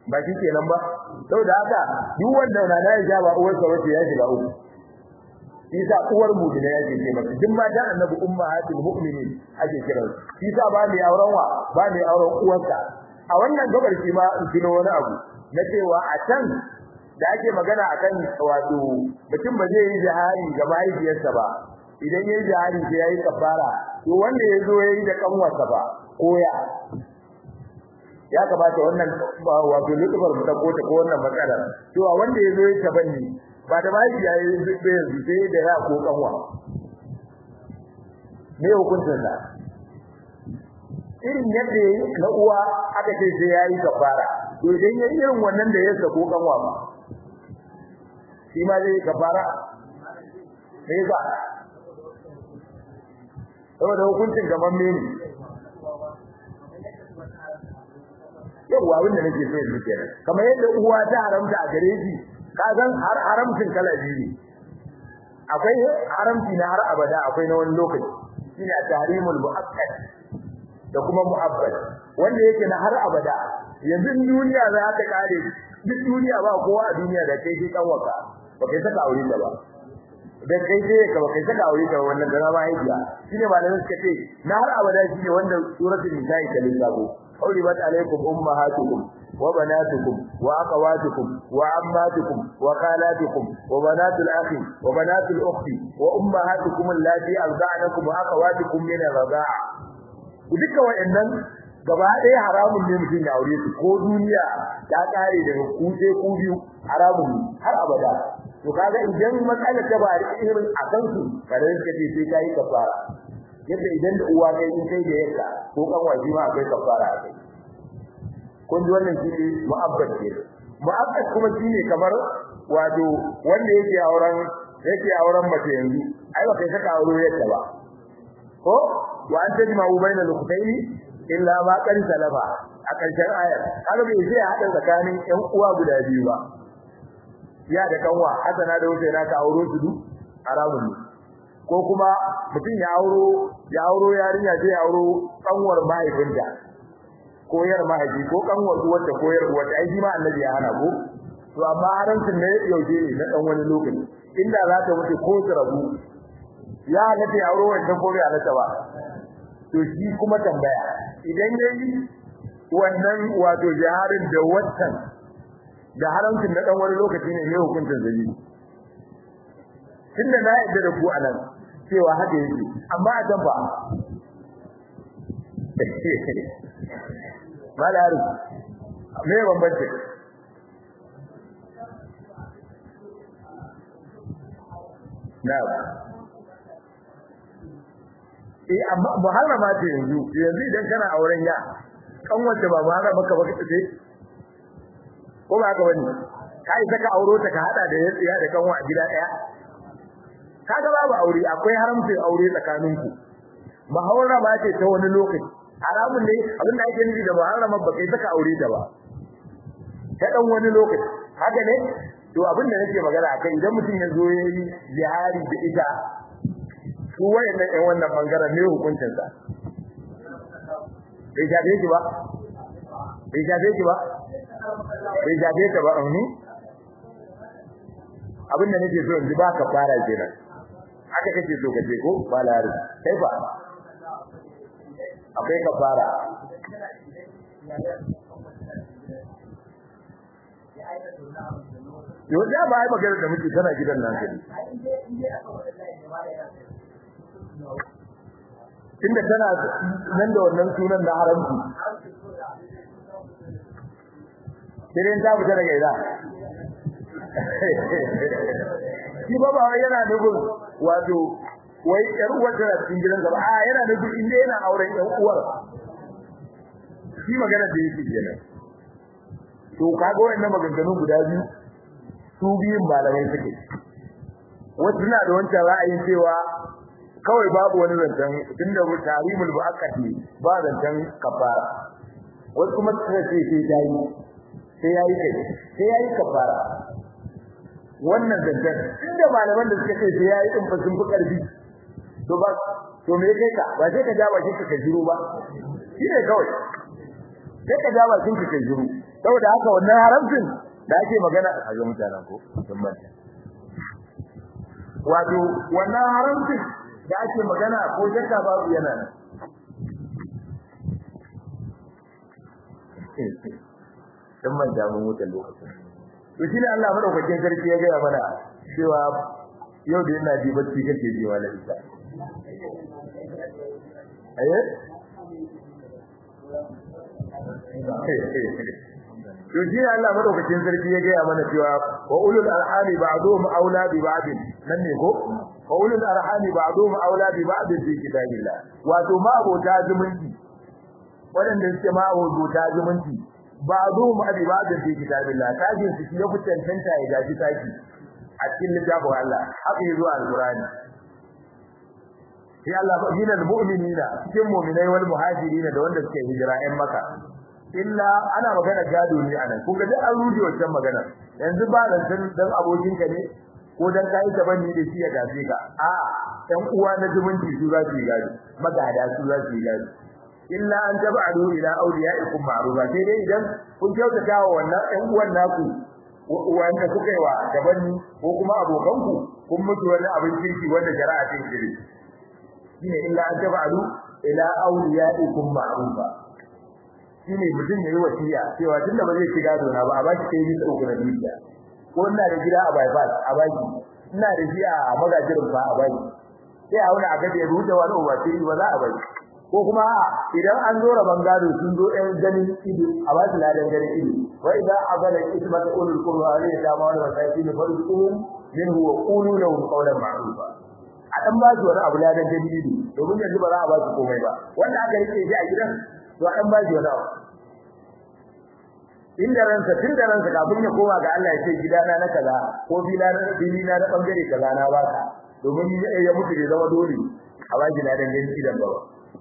ba shi kenan ba saboda haka duk wanda na da ya ba uwar sa wace ya shiga uku isa uwar mu da yake ce mata duk ma dan annabi ummahatul mu'minin ake kiran isa ba mai auren wa ba mai auren uwarsa a wannan gabar shi ma in kino wani abu na cewa a can da ake magana akan wato mutum ba zai yi jihari ga mahaifiyarsa ba idan yayi jihari sai yayi kafara to wanda yazo yayi da kanwarsa ba koya ya kamata wannan wato lutubar mu ta kota ko wannan matsalar to wanda yazo yayi tabanni ba da mahaifiya yayi zube yanzu sai da ya ko kanwa me hukuncin sa irin yadda yayi na uwa aka ce sai yayi kafara to idan yayi irin wannan da ya sako kanwa ba shi ma zai kafara sai ba saboda hukuncin gaban mene yawa wanda nake so in kenan kamar yadda uwa ta haramta a gare shi ka san har haramcin kala biyu akwai haramci na har abada akwai na wani lokaci shine tahrimul muakkad da kuma muabbad wanda yake na har abada yanzu duniya za ta kare duk duniya ba kowa a duniya da kai kan waka ba kai saka aure ta ba da kai sai ka ba kai saka aure ta wannan da ma haifiya shine malamin suka ce na har abada shine wanda suratul nisa'i ta lissafo حرمت عليكم أمهاتكم وبناتكم وأخواتكم وعماتكم وخالاتكم وبنات الأخ وبنات الأخت وأمهاتكم اللاتي أرضعنكم وأخواتكم من الرضاعة duka wayannan gaba ɗaya haramun ne mutum ya aure su ko duniya ta kare daga ku sai ku biyu haramun har abada to kaga idan matsalar ta ba irin akan su kada ka ce sai kai kafara yadda idan da uwa kai in kai da yanka ko kan waji ma akwai kafara a kai kun ji wannan shi mu'abbad ce mu'abbad kuma shine kamar wato wanda yake auren yake auren mace yanzu ai ba kai saka aure yadda ba ko wa an tajma'u bainal ukhtaini illa ma qad salama a karshen ayar kaga bai sai hada tsakanin ƴan uwa guda biyu ba ya da kanwa hasana da husaina ka auro su duk haramun ne ko kuma mutum ya auro ya auro yarinya sai ya auro kanwar mahaifinta ko yar mahaifi ko kanwar uwarta ko yar uwarta ai ma annabi ya hana ko to amma haramcin ne yauje ne na dan wani lokaci inda za ta mutu ko ta rabu ya halatta ya auro wannan ko bai halatta ba to shi kuma tambaya idan yayi wannan wato jaharin da watan da haramcin na dan wani lokaci ne ne hukuncin zai tunda na yadda da ku anan cewa haka yake amma a can ba malari me bambance na eh amma muharrama ce yanzu yanzu idan kana auren ya kan wace ba muharrama ka ba kace ko ba ka bane kai saka auro ta ka hada da yatsiya da kanwa a gida daya kaga babu aure akwai haramcin aure tsakaninku muharrama ce ta wani lokaci haramun ne abin da ake nufi da muharrama ba kai saka aure ta ba ta dan wani lokaci haka ne to abin da nake magana akai idan mutum ya zo yayi jihari da ita su wayannan ɗan wannan bangaren ne hukuncin sa bai jabe ki ba bai jabe ki ba bai jabe ta ba amni abin da nake so in ji ba ka fara kenan haka kake so kace ko balari kai ba akwai ka fara yo da ba ai magana da muke kana gidan nan kai tunda tana nan da wannan sunan da haramci kiran ta fita daga ida shi ba ba yana nufin wato wai yar uwar da cikin gidan gaba a yana nufin inda yana auren yan uwar shi magana da yake kenan to kaga wannan maganganun guda biyu su biyun malamai suke wasu na da wancan ra'ayin cewa kawai babu wani zancen tunda tarimul muakkati ba zancen kafara wasu kuma suka ce sai dai sai yayi kai sai yayi kafara wannan zancen inda malaman da suka ce sai yayi din fa sun fi karfi to ba to me kai ka ba sai ka ja bakin ka jiru ba shine kawai sai ka ja bakin ka jiru saboda haka wannan haramcin da ake magana a ga mutanen ko musamman wato wannan haramcin da ake magana ko shakka babu yana nan dan man da mun wuce lokacin to shi ne Allah madaukakin sarki ya ga mana cewa yau da yana ji bacci kake ji wala isa aye to shi ne Allah madaukakin sarki ya ga mana cewa wa ulul arhami ba'dhum aula bi ba'd nan ne ko wa ulul arhami ba'dhum aula bi ba'd fi kitabillah wato ma abota zumunci wadanda suke ma abota zumunci ba'dhum abi ba'd fi kitabillah tajin su ya fitantanta ya gaji taki a cikin littafin Allah haka yazo alqur'ani sai Allah ba hinal mu'minina cikin mu'minai wal muhajirin da wanda suke hijira ɗan Makka illa ana magana gado ne anan kun ga duk an ruje wannan magana yanzu ba dan dan abokin ka ne ko dan kai ta bani da shi ya gafe ka a ɗan uwa na zumunci su za su yi gado magada su za su yi gado illa an tab'alu ila awliyaikum ma'rufa sai dai idan kun kyautata wa wannan ɗan uwan naku wanda kuka yi wa dabanni ko kuma abokanku kun mutu wani abin kirki wanda shari'a ta yi shine illa an tab'alu ila awliyaikum ma'rufa shine mutum yayi wasiya cewa tunda ba zai shiga dona ba a ba shi kai bisa uku na dukiya ko ina da gida a bypass a baki ina da shi a magajirin fa a baki sai a wani a gaje rubuta wani ubati ba za a baki ko kuma idan an zo raban gado sun zo ɗan ganin ido a ba su ladan ganin ido wa idan abala ismatu ulul qur'ani da ma wani wasai ne farqum minhu wa qulu lahu qawlan ma'rufa a dan ba su wani abu ladan ganin ido domin yanzu ba za a ba su komai ba wanda aka rike shi a gidan to an ba shi wani abu inda ransa tun da ransa kafin ya koma ga Allah ya ce gidana na kaza ko bilana bilina na bangare kaza na baka domin ya mutu da zama dole a ba shi ladan ganin idan ba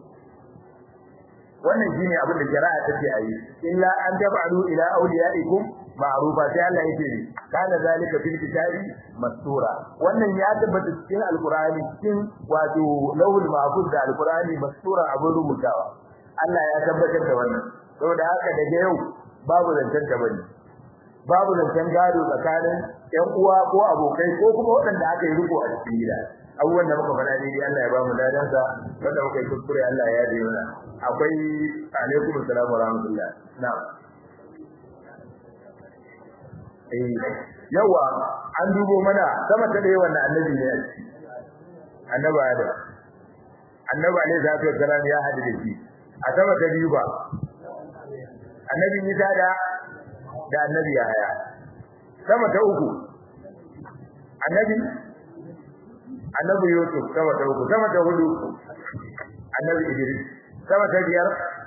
wannan shine abin da shari'a take ayi illa an tab'alu ila awliyaikum ma'rufa sai Allah yake ni kana zalika fil kitabi mastura wannan ya tabbata cikin alqur'ani cikin wato lawul mahfuz da alqur'ani mastura abin rubutawa Allah ya tabbatar da wannan saboda haka daga yau babu zancen da bane babu zancen gado tsakanin ƴan uwa ko abokai ko kuma waɗanda aka yi riko a cikin gida abubuwan da muka faɗa dai Allah ya ba mu dadansa wanda muka yi kuskure Allah ya yarda mana akwai alaikum assalam wa rahmatullah na'am eh yawa an dubo mana sama ta dai wannan annabi ne annabi Adam annabi alaihi salatu wassalam ya hadu da shi a sama ta biyu ba annabi Isa da da annabi Yahaya sama ta uku annabi annabi Yusuf sama ta uku sama ta hudu annabi Idris sama ta biyar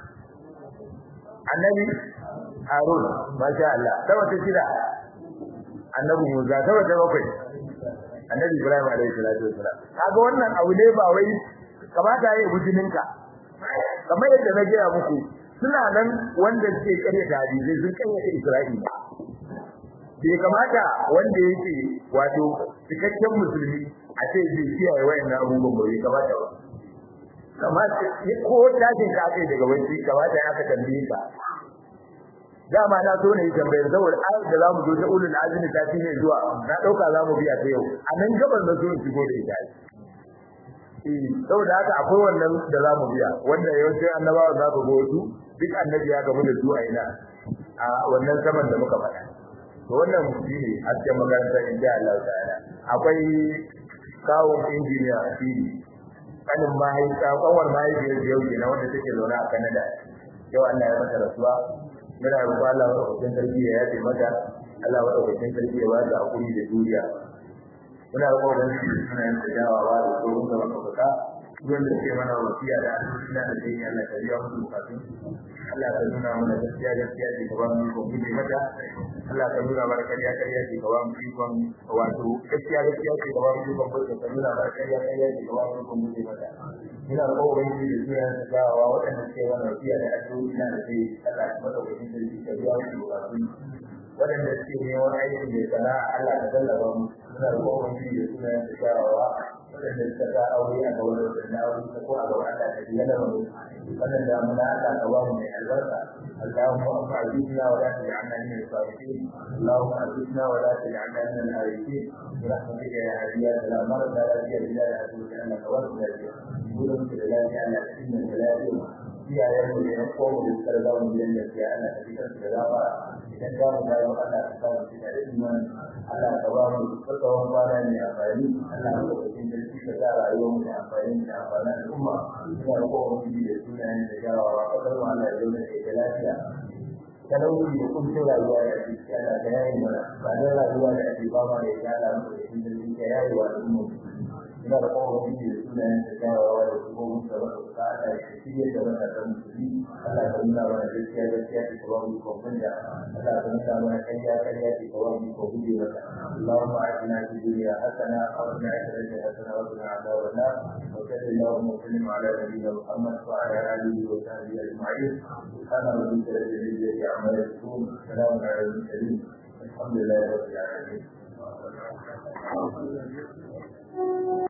annabi Harun masha Allah sama ta shida annabi Musa sama ta bakwai annabi Ibrahim alaihi salatu wasalam kaga wannan abu ne ba wai kamata yayi bujininka kamar yadda na gaya muku suna nan wanda suke kare da hadisi sun kanyata Isra'ila bai kamata wanda yake wato cikakken musulmi a ce zai kiyaye wayannan abubuwan bai kamata ba kamata ko tashin ka kai daga wani kamata ya aka tambaye ka dama na so ne tambayar saboda ayat da zamu zo ta ulul azmi ta ne zuwa na dauka zamu biya ta yau a nan gaban da so in shigo da ita eh saboda haka akwai wannan da zamu biya wanda yawanci annabawa za ku go su duk annabi ya gamu da su a ina a wannan saman da muka faɗa to wannan shine hasken makaranta insha Allah ta'ala akwai kawun injiniya fi kanin mahaifa kawar mahaifiyar yau kenan wanda take zaune a Canada yau Allah ya mata rasuwa muna roƙon Allah wa ɗaukakin sarki ya yafe mata Allah wa ɗaukakin sarki ya ba ta hakuri da juriya muna roƙon dan shi suna yin tajawawa da tsoron da muka faɗa wanda ke mana wasiya da alƙur'ani da dai Allah ta biya musu bukatun Allah ta nuna mana gaskiya gaskiya ce ka ba mu ko guje mata Allah ta nuna mana kariya kariya ce ka ba mu ikon wato gaskiya gaskiya ce ka ba mu ikon ko ka nuna mana kariya kariya ce ka ba mu ikon guje mata ina da kowa ne da zuwa da gawa waɗanda ke mana wasiya da alƙur'ani da dai Allah ta mata wajen da shi ka biya musu bukatun waɗanda suke neman aikin da sana'a Allah ta tallafa mu muna da kowa ne da zuwa da gawa wadanda suka ga aure a gaban wadanda aure ta ko a gaban Allah ta biya da wani wannan da mun Allah ka ba mu mai albarka Allahumma a'idna wa la taj'alna min al-salihin Allahumma a'idna wa la taj'alna min al-harifin برحمتك يا هادي لا مرض لا رجال الا لك انك ورد لك ولم تدلك على ان البلاد في ايام يقوم بالاسترداد من الجنه على حديث السلام idan za mu dawo Allah ya kawo shi da iman Allah ya kawo mu tsawon kwana ne a bayani Allah ya kawo shi da shi da rayuwar mu da amfani da amfani al'umma ina da kowa mu da sunayen da jawawa kadar mu Allah ya zauna da lafiya talauci da kun rayuwa da shi Allah ya yi mana ba da rayuwa da ake ba ma da ya Allah mu da shi da shi ya yi wa al'umma ina da kowa mu da sunayen da jawawa da kuma mu da wasu kada shi da wata da musulmi Allah ya nuna mana gaskiya gaskiya da kuma mu konfanda Allah ya nuna mana kariya kariya da kuma mu kofi maka Allahumma atina fid dunya hasana wa fil akhirati hasana wa qina adhaban nar wa sallallahu wa sallim ala nabiyyina Muhammad wa ala alihi wa sahbihi ajma'in subhana rabbika rabbil izzati amma yasifun salamun ala al-mursalin alhamdulillahi rabbil alamin